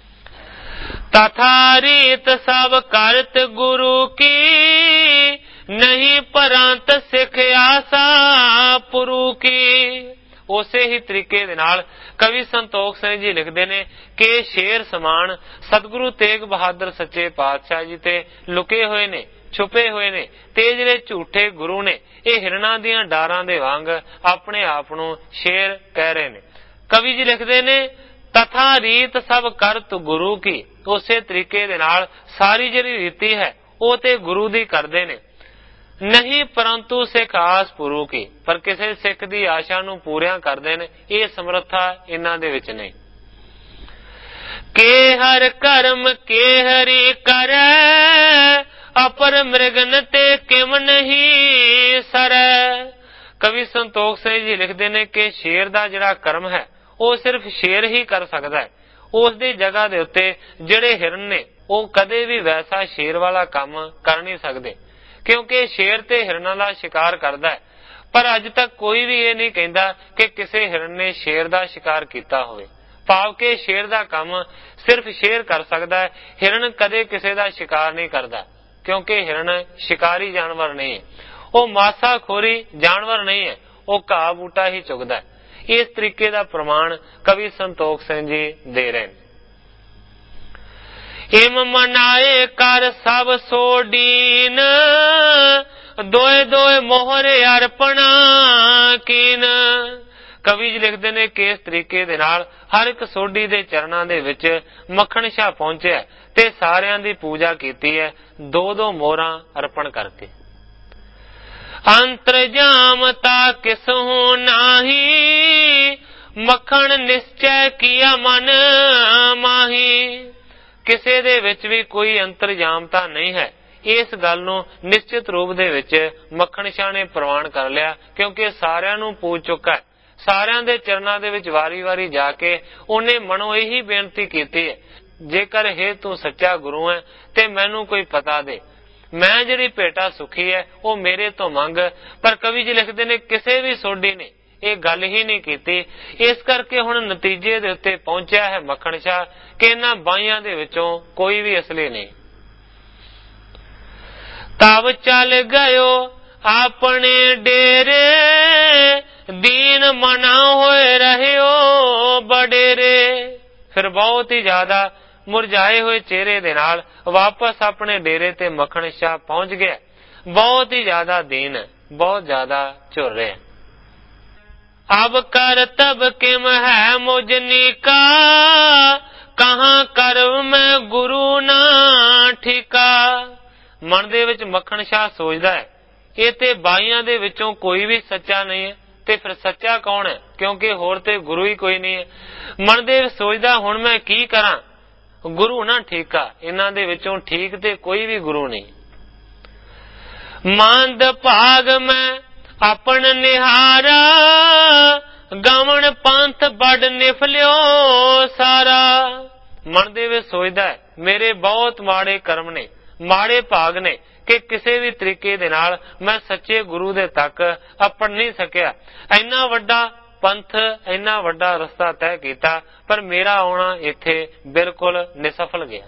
ਤਥਾ ਰੀਤ ਸਭ ਕਰਤ ਗੁਰੂ ਕੀ, ਨਹੀਂ ਪਰੰਤ ਸਿੱਖ ਆਸਾ ਪੁਰੂ ਕੀ। ਉਸੇ ਹੀ ਤਰੀਕੇ ਦੇ ਨਾਲ ਕਵੀ ਸੰਤੋਖ ਸਿੰਘ ਜੀ ਲਿਖਦੇ ਨੇ ਕਿ ਸ਼ੇਰ ਸਮਾਨ ਸਤਿਗੁਰੂ ਤੇਗ ਬਹਾਦਰ ਸੱਚੇ ਪਾਤਸ਼ਾਹ ਜੀ ਤੇ ਲੁਕੇ ਹੋਏ ਨੇ, ਛੁਪੇ ਹੋਏ ਨੇ, ਤੇ ਜਿਹੜੇ ਝੂਠੇ ਗੁਰੂ ਨੇ ਇਹ ਹਿਰਨਾਂ ਦੀਆਂ ਡਾਰਾਂ ਦੇ ਵਾਂਗ ਆਪਣੇ ਆਪ ਨੂੰ ਸ਼ੇਰ ਕਹਿ ਰਹੇ ਨੇ। ਕਵੀ ਜੀ ਲਿਖਦੇ ਨੇ ਤਥਾ ਰੀਤ ਸਭ ਕਰਤ ਗੁਰੂ ਕੀ, ਉਸੇ ਤਰੀਕੇ ਦੇ ਨਾਲ ਸਾਰੀ ਜਿਹੜੀ ਰੀਤੀ ਹੈ ਉਹ ਤੇ ਗੁਰੂ ਦੀ ਕਰਦੇ ਨੇ। ਨਹੀਂ ਪਰੰਤੂ ਸਿੱਖ ਆਸ ਪੁਰੂ ਕੀ, ਪਰ ਕਿਸੇ ਸਿੱਖ ਦੀ ਆਸ਼ਾ ਨੂੰ ਪੂਰੀਆਂ ਕਰਦੇ ਨੇ, ਇਹ ਸਮਰੱਥਾ ਇਹਨਾਂ ਦੇ ਵਿੱਚ ਨਹੀਂ। ਕੇ ਹਰ ਕਰਮ ਕੇ ਹਰੀ ਕਰੈ, ਅਪਰ ਮ੍ਰਿਗਨ ਤੇ ਕਿਮ ਨਹੀਂ ਸਰੈ। ਕਵੀ ਸੰਤੋਖ ਸਿੰਘ ਜੀ ਲਿਖਦੇ ਨੇ ਕਿ ਸ਼ੇਰ ਦਾ ਜਿਹੜਾ ਕਰਮ ਹੈ ਉਹ ਸਿਰਫ ਸ਼ੇਰ ਹੀ ਕਰ ਸਕਦਾ ਹੈ। ਉਸ ਦੀ ਜਗ੍ਹਾ ਦੇ ਉੱਤੇ ਜਿਹੜੇ ਹਿਰਨ ਨੇ ਉਹ ਕਦੇ ਵੀ ਵੈਸਾ ਸ਼ੇਰ ਵਾਲਾ ਕੰਮ ਕਰ ਨਹੀਂ ਸਕਦੇ, ਕਿਉਂਕਿ ਸ਼ੇਰ ਤੇ ਹਿਰਨਾਂ ਦਾ ਸ਼ਿਕਾਰ ਕਰਦਾ ਹੈ। ਪਰ ਅੱਜ ਤੱਕ ਕੋਈ ਵੀ ਇਹ ਨਹੀਂ ਕਹਿੰਦਾ ਕਿ ਕਿਸੇ ਹਿਰਨ ਨੇ ਸ਼ੇਰ ਦਾ ਸ਼ਿਕਾਰ ਕੀਤਾ ਹੋਵੇ। ਭਾਵ ਕਿ ਸ਼ੇਰ ਦਾ ਕੰਮ ਸਿਰਫ ਸ਼ੇਰ ਕਰ ਸਕਦਾ ਹੈ, ਹਿਰਨ ਕਦੇ ਕਿਸੇ ਦਾ ਸ਼ਿਕਾਰ ਨਹੀਂ ਕਰਦਾ, ਕਿਉਂਕਿ ਹਿਰਨ ਸ਼ਿਕਾਰੀ ਜਾਨਵਰ ਨਹੀਂ ਹੈ, ਉਹ ਮਾਸਾਖੋਰੀ ਜਾਨਵਰ ਨਹੀਂ ਹੈ, ਉਹ ਘਾਹ ਬੂਟਾ ਹੀ ਚੁਗਦਾ ਹੈ। ਇਸ ਤਰੀਕੇ ਦਾ ਪ੍ਰਮਾਣ ਕਵੀ ਸੰਤੋਖ ਸਿੰਘ ਜੀ ਦੇ ਰਹੇ ਨੇ। ਇਮ ਮਨਾਏ ਕਰ ਸਭ ਸੋਡੀਨ, ਦੋਏ ਦੋਏ ਮੋਹਰੇ ਅਰਪਣਾ ਕੀਨ। ਕਵੀ ਜੀ ਲਿਖਦੇ ਨੇ ਕਿ ਇਸ ਤਰੀਕੇ ਦੇ ਨਾਲ ਹਰ ਇੱਕ ਸੋਢੀ ਦੇ ਚਰਨਾਂ ਦੇ ਵਿੱਚ ਮੱਖਣ ਸ਼ਾਹ ਪਹੁੰਚਿਆ ਤੇ ਸਾਰਿਆਂ ਦੀ ਪੂਜਾ ਕੀਤੀ ਹੈ, ਦੋ ਦੋ ਮੋਹਰਾਂ ਅਰਪਣ ਕਰਕੇ। ਅੰਤਰਜਾਮਤਾ ਕਿਸਹੂ ਨਾਹੀ, ਮੱਖਣ ਨਿਸ਼ਚੈ ਕੀਆ ਮਨ ਮਾਹੀ। ਕਿਸੇ ਦੇ ਵਿੱਚ ਵੀ ਕੋਈ ਅੰਤਰਜਾਮਤਾ ਨਹੀਂ ਹੈ, ਇਸ ਗੱਲ ਨੂੰ ਨਿਸ਼ਚਿਤ ਰੂਪ ਦੇ ਵਿੱਚ ਮੱਖਣ ਸ਼ਾਹ ਨੇ ਪ੍ਰਵਾਨ ਕਰ ਲਿਆ, ਕਿਉਂਕਿ ਸਾਰਿਆਂ ਨੂੰ ਪੂਜ ਚੁੱਕਾ ਹੈ। ਸਾਰਿਆਂ ਦੇ ਚਰਨਾਂ ਦੇ ਵਿੱਚ ਵਾਰੀ-ਵਾਰੀ ਜਾ ਕੇ ਉਹਨੇ ਮਨੋਂ ਇਹੀ ਬੇਨਤੀ ਕੀਤੀ ਹੈ, ਜੇਕਰ ਇਹ ਤੂੰ ਸੱਚਾ ਗੁਰੂ ਹੈ ਤੇ ਮੈਨੂੰ ਕੋਈ ਪਤਾ ਦੇ, ਮੈਂ ਜਿਹੜੀ ਭੇਟਾ ਸੁਖੀ ਹੈ ਉਹ ਮੇਰੇ ਤੋਂ ਮੰਗ। ਪਰ ਕਵੀ ਜੀ ਲਿਖਦੇ ਨੇ ਕਿਸੇ ਵੀ ਸੋਢੀ ਨੇ ਇਹ ਗੱਲ ਹੀ ਨਹੀਂ ਕੀਤੀ। ਇਸ ਕਰਕੇ ਹੁਣ ਨਤੀਜੇ ਦੇ ਉੱਤੇ ਪਹੁੰਚਿਆ ਹੈ ਮੱਖਣ ਸ਼ਾਹ ਕਿ ਇਹਨਾਂ ਬਾਈਆਂ ਦੇ ਵਿੱਚੋਂ ਕੋਈ ਵੀ ਅਸਲੀ ਨਹੀਂ। ਤਬ ਚੱਲ ਗਇਓ ਆਪਣੇ ਡੇਰੇ, ਦੀਨ ਮਨਾ ਹੋਏ ਰਹਿਓ ਬਡੇਰੇ। ਫਿਰ ਬਹੁਤ ਹੀ ਜ਼ਿਆਦਾ ਮੁਰਝਾਏ ਹੋਏ ਚਿਹਰੇ ਦੇ ਨਾਲ ਵਾਪਸ ਆਪਣੇ ਡੇਰੇ ਤੇ ਮੱਖਣ ਸ਼ਾਹ ਪਹੁੰਚ ਗਿਆ। ਬਹੁਤ ਹੀ ਜ਼ਿਆਦਾ ਦੀਨ ਹੈ, ਬਹੁਤ ਜ਼ਿਆਦਾ ਝੁਰ ਰਿਹਾ। अब कर तब किम है मुझनी का, कहाँ करव मैं गुरु ना ठीका। ਮਨ ਦੇ ਵਿੱਚ ਮੱਖਣ ਸ਼ਾਹ ਸੋਚਦਾ ਹੈ, ਇਹ ਤੇ ਬਾਈਆਂ ਦੇ ਵਿੱਚੋਂ ਕੋਈ ਵੀ ਸੱਚਾ ਨਹੀਂ ਹੈ, ਤੇ ਫਿਰ ਸੱਚਾ ਕੌਣ ਹੈ, ਕਿਉਂਕਿ ਹੋਰ ਤੇ ਗੁਰੂ ਹੀ ਕੋਈ ਨਹੀਂ ਹੈ। ਮਨ ਦੇ ਵਿੱਚ ਸੋਚਦਾ ਹੁਣ ਮੈਂ ਕੀ ਕਰਾਂ, ਗੁਰੂ ਨਾ ਠੀਕਾ, ਇਹਨਾਂ ਦੇ ਵਿੱਚੋਂ ਠੀਕ ਤੇ ਕੋਈ ਵੀ ਗੁਰੂ ਨਹੀਂ। ਮੰਦ ਭਾਗ ਮੈਂ ਆਪਣ ਨਿਹਾਰਾ, ਗਵਣ ਪੰਥ ਬੜ ਨਿਫਲਿਓ ਸਾਰਾ। ਮਨ ਦੇ ਵਿੱਚ ਸੋਚਦਾ ਹੈ ਮੇਰੇ ਬਹੁਤ ਮਾੜੇ ਕਰਮ ਨੇ, ਮਾੜੇ ਭਾਗ ਨੇ ਕਿ ਕਿਸੇ ਵੀ ਤਰੀਕੇ ਦੇ ਨਾਲ ਮੈਂ ਸੱਚੇ ਗੁਰੂ ਦੇ ਤੱਕ ਆਪਣ ਨਹੀਂ ਸਕਿਆ। ਇੰਨਾ ਵੱਡਾ ਪੰਥ, ਇੰਨਾ ਵੱਡਾ ਰਸਤਾ ਤੈਅ ਕੀਤਾ, ਪਰ ਮੇਰਾ ਆਉਣਾ ਇੱਥੇ ਬਿਲਕੁਲ ਨਿਸਫਲ ਗਿਆ।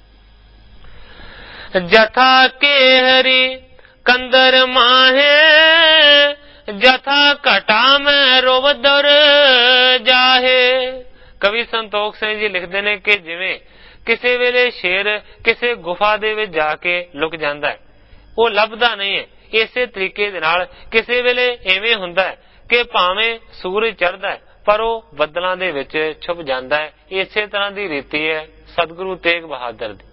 ਜਥਾ ਕੇ ਹਰੀ ਕੰਦਰ ਮਾਹੇ, ਜਥਾ ਘਟਾ ਮੈਂ ਰੋਵ ਦਰ ਜਾਹੇ। ਕਵੀ ਸੰਤੋਖ ਸਿੰਘ ਜੀ ਲਿਖਦੇ ਨੇ ਕਿ ਜਿਵੇਂ ਕਿਸੇ ਵੇਲੇ ਸ਼ੇਰ ਕਿਸੇ ਗੁਫਾ ਦੇ ਵਿੱਚ ਜਾ ਕੇ ਲੁਕ ਜਾਂਦਾ ਹੈ, ਉਹ ਲੱਭਦਾ ਨਹੀਂ ਹੈ, ਇਸੇ ਤਰੀਕੇ ਦੇ ਨਾਲ ਕਿਸੇ ਵੇਲੇ ਐਵੇਂ ਹੁੰਦਾ ਹੈ ਕਿ ਭਾਵੇਂ ਸੂਰਜ ਚੜ੍ਹਦਾ ਹੈ ਪਰ ਉਹ ਬੱਦਲਾਂ ਦੇ ਵਿੱਚ ਛੁਪ ਜਾਂਦਾ ਹੈ। ਇਸੇ ਤਰ੍ਹਾਂ ਦੀ ਰੀਤੀ ਹੈ ਸਤਿਗੁਰੂ ਤੇਗ ਬਹਾਦਰ ਦੀ।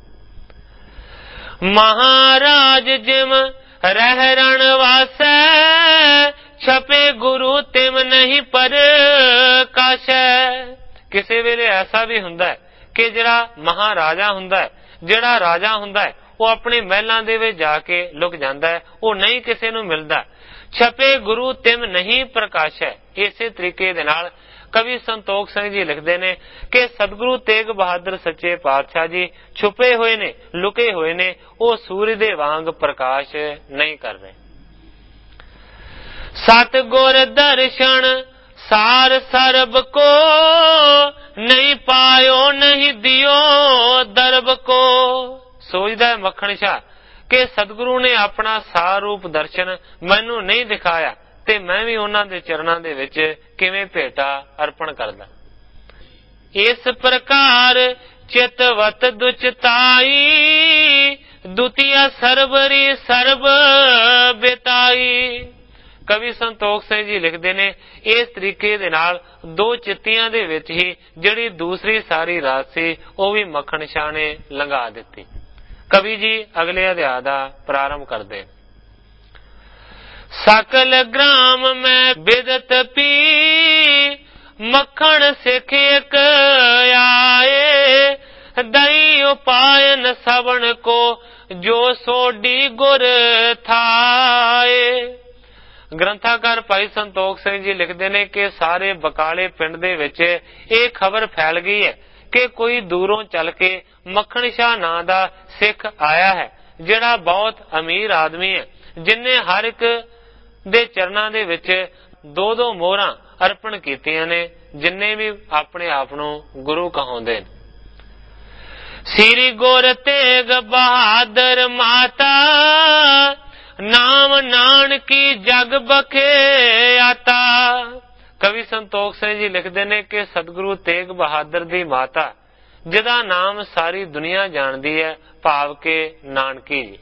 ਮਹਾਰਾਜ ਜਿਮ ਰਹਿ ਰਣ ਵਾਸੈ, ਛਪੇ ਗੁਰੂ ਤਿਮ ਨਹੀਂ ਪਰ ਕਾਸ਼ੈ। ਕਿਸੇ ਵੇਲੇ ਐਸਾ ਵੀ ਹੁੰਦਾ ਹੈ ਕਿ ਜਿਹੜਾ ਮਹਾਰਾਜਾ ਹੁੰਦਾ ਹੈ, ਜਿਹੜਾ ਰਾਜਾ ਹੁੰਦਾ ਹੈ, ਉਹ ਆਪਣੇ ਮਹਿਲਾਂ ਦੇ ਵਿੱਚ ਜਾ ਕੇ ਲੁਕ ਜਾਂਦਾ ਹੈ, ਉਹ ਨਹੀਂ ਕਿਸੇ ਨੂੰ ਮਿਲਦਾ। ਛਪੇ ਗੁਰੂ ਤਿਮ ਨਹੀਂ ਪ੍ਰਕਾਸ਼ ਹੈ। ਇਸੇ ਤਰੀਕੇ ਦੇ ਨਾਲ ਕਵੀ ਸੰਤੋਖ ਸਿੰਘ ਜੀ ਲਿਖਦੇ ਨੇ ਕਿ ਸਤਿਗੁਰੂ ਤੇਗ ਬਹਾਦਰ ਸੱਚੇ ਪਾਤਸ਼ਾਹ ਜੀ ਛੁਪੇ ਹੋਏ ਨੇ, ਲੁਕੇ ਹੋਏ ਨੇ, ਉਹ ਸੂਰਜ ਦੇ ਵਾਂਗ ਪ੍ਰਕਾਸ਼ ਨਹੀਂ ਕਰ ਰਹੇ। ਸਤਿਗੁਰ ਦਰਸ਼ਨ ਸਾਰ ਸਰਬ ਕੋ, ਨਹੀਂ ਪਾਇਓ ਨਹੀਂ ਦਿਓ ਦਰਬ ਕੋ। ਸੋਚਦਾ ਹੈ ਮੱਖਣ ਸ਼ਾਹ ਕਿ ਸਤਿਗੁਰੂ ਨੇ ਆਪਣਾ ਸਾਰ ਰੂਪ ਦਰਸ਼ਨ ਮੈਨੂੰ ਨਹੀਂ ਦਿਖਾਇਆ, ਤੇ ਮੈਂ ਵੀ ਉਹਨਾਂ ਦੇ ਚਰਨਾਂ ਦੇ ਵਿੱਚ ਕਿਵੇਂ ਭੇਟਾ ਅਰਪਣ ਕਰਦਾ। ਇਸ ਪ੍ਰਕਾਰ ਚਿਤਵਤ ਦੁਚਤਾਈ, ਦੁਤੀਆ ਸਰਬਰੀ ਸਰਬ ਬਿਤਾਈ। ਕਵੀ ਸੰਤੋਖ ਸਿੰਘ ਜੀ ਲਿਖਦੇ ਨੇ ਇਸ ਤਰੀਕੇ ਦੇ ਨਾਲ ਦੋ ਚਿੱਤੀਆਂ ਦੇ ਵਿੱਚ ਹੀ ਜਿਹੜੀ ਦੂਸਰੀ ਸਾਰੀ ਰਾਤ ਸੀ ਉਹ ਵੀ ਮੱਖਣ ਸ਼ਾਹ ਨੇ ਲੰਘਾ ਦਿੱਤੀ। ਕਵੀ ਜੀ ਅਗਲੇ ਅਧਿਆਇ ਦਾ ਪ੍ਰਾਰੰਭ ਕਰਦੇ। ਸਕਲ ਗ੍ਰਾਮ ਮੈਂ ਬਿਦਤ ਪੀ, ਮੱਖਣ ਸਿੱਖ ਇੱਕ ਆਏ, ਦਈ ਉਪਾਇਨ ਸਵਣ ਕੋ ਜੋ ਸੋਡੀ ਗੁਰ ਥਾਏ। ਗ੍ਰੰਥਾਕਾਰ ਭਾਈ ਸੰਤੋਖ ਸਿੰਘ ਜੀ ਲਿਖਦੇ ਨੇ ਕਿ ਸਾਰੇ ਬਕਾਲੇ ਪਿੰਡ ਦੇ ਵਿੱਚ ਇਹ ਖਬਰ ਫੈਲ ਗਈ ਹੈ ਕਿ ਕੋਈ ਦੂਰੋਂ ਚੱਲ ਕੇ ਮੱਖਣ ਸ਼ਾਹ ਨਾਂ ਦਾ ਸਿੱਖ ਆਇਆ ਹੈ, ਜਿਹੜਾ ਬਹੁਤ ਅਮੀਰ ਆਦਮੀ ਹੈ, ਜਿਨਨੇ ਹਰ ਇੱਕ ਦੇ ਚਰਨਾਂ ਦੇ ਵਿੱਚ 2-2 ਮੋਹਰਾਂ ਅਰਪਣ ਕੀਤੀਆਂ ਨੇ, ਜਿੰਨੇ ਵੀ ਆਪਣੇ ਆਪ ਨੂੰ ਗੁਰੂ ਕਹਾਉਂਦੇ ਨੇ। ਸ੍ਰੀ ਗੁਰ ਤੇਗ ਬਹਾਦਰ ਮਾਤਾ, ਨਾਮ ਨਾਨਕੀ ਜਗ ਬਖੇ ਆਤਾ। ਕਵੀ ਸੰਤੋਖ ਸਿੰਘ ਜੀ ਲਿਖਦੇ ਨੇ ਕਿ ਸਤਿਗੁਰੂ ਤੇਗ ਬਹਾਦਰ ਦੀ ਮਾਤਾ, ਜਿਹਦਾ ਨਾਮ ਸਾਰੀ ਦੁਨੀਆ ਜਾਣਦੀ ਹੈ, ਭਾਵ ਕਿ ਨਾਨਕੀ ਜੀ।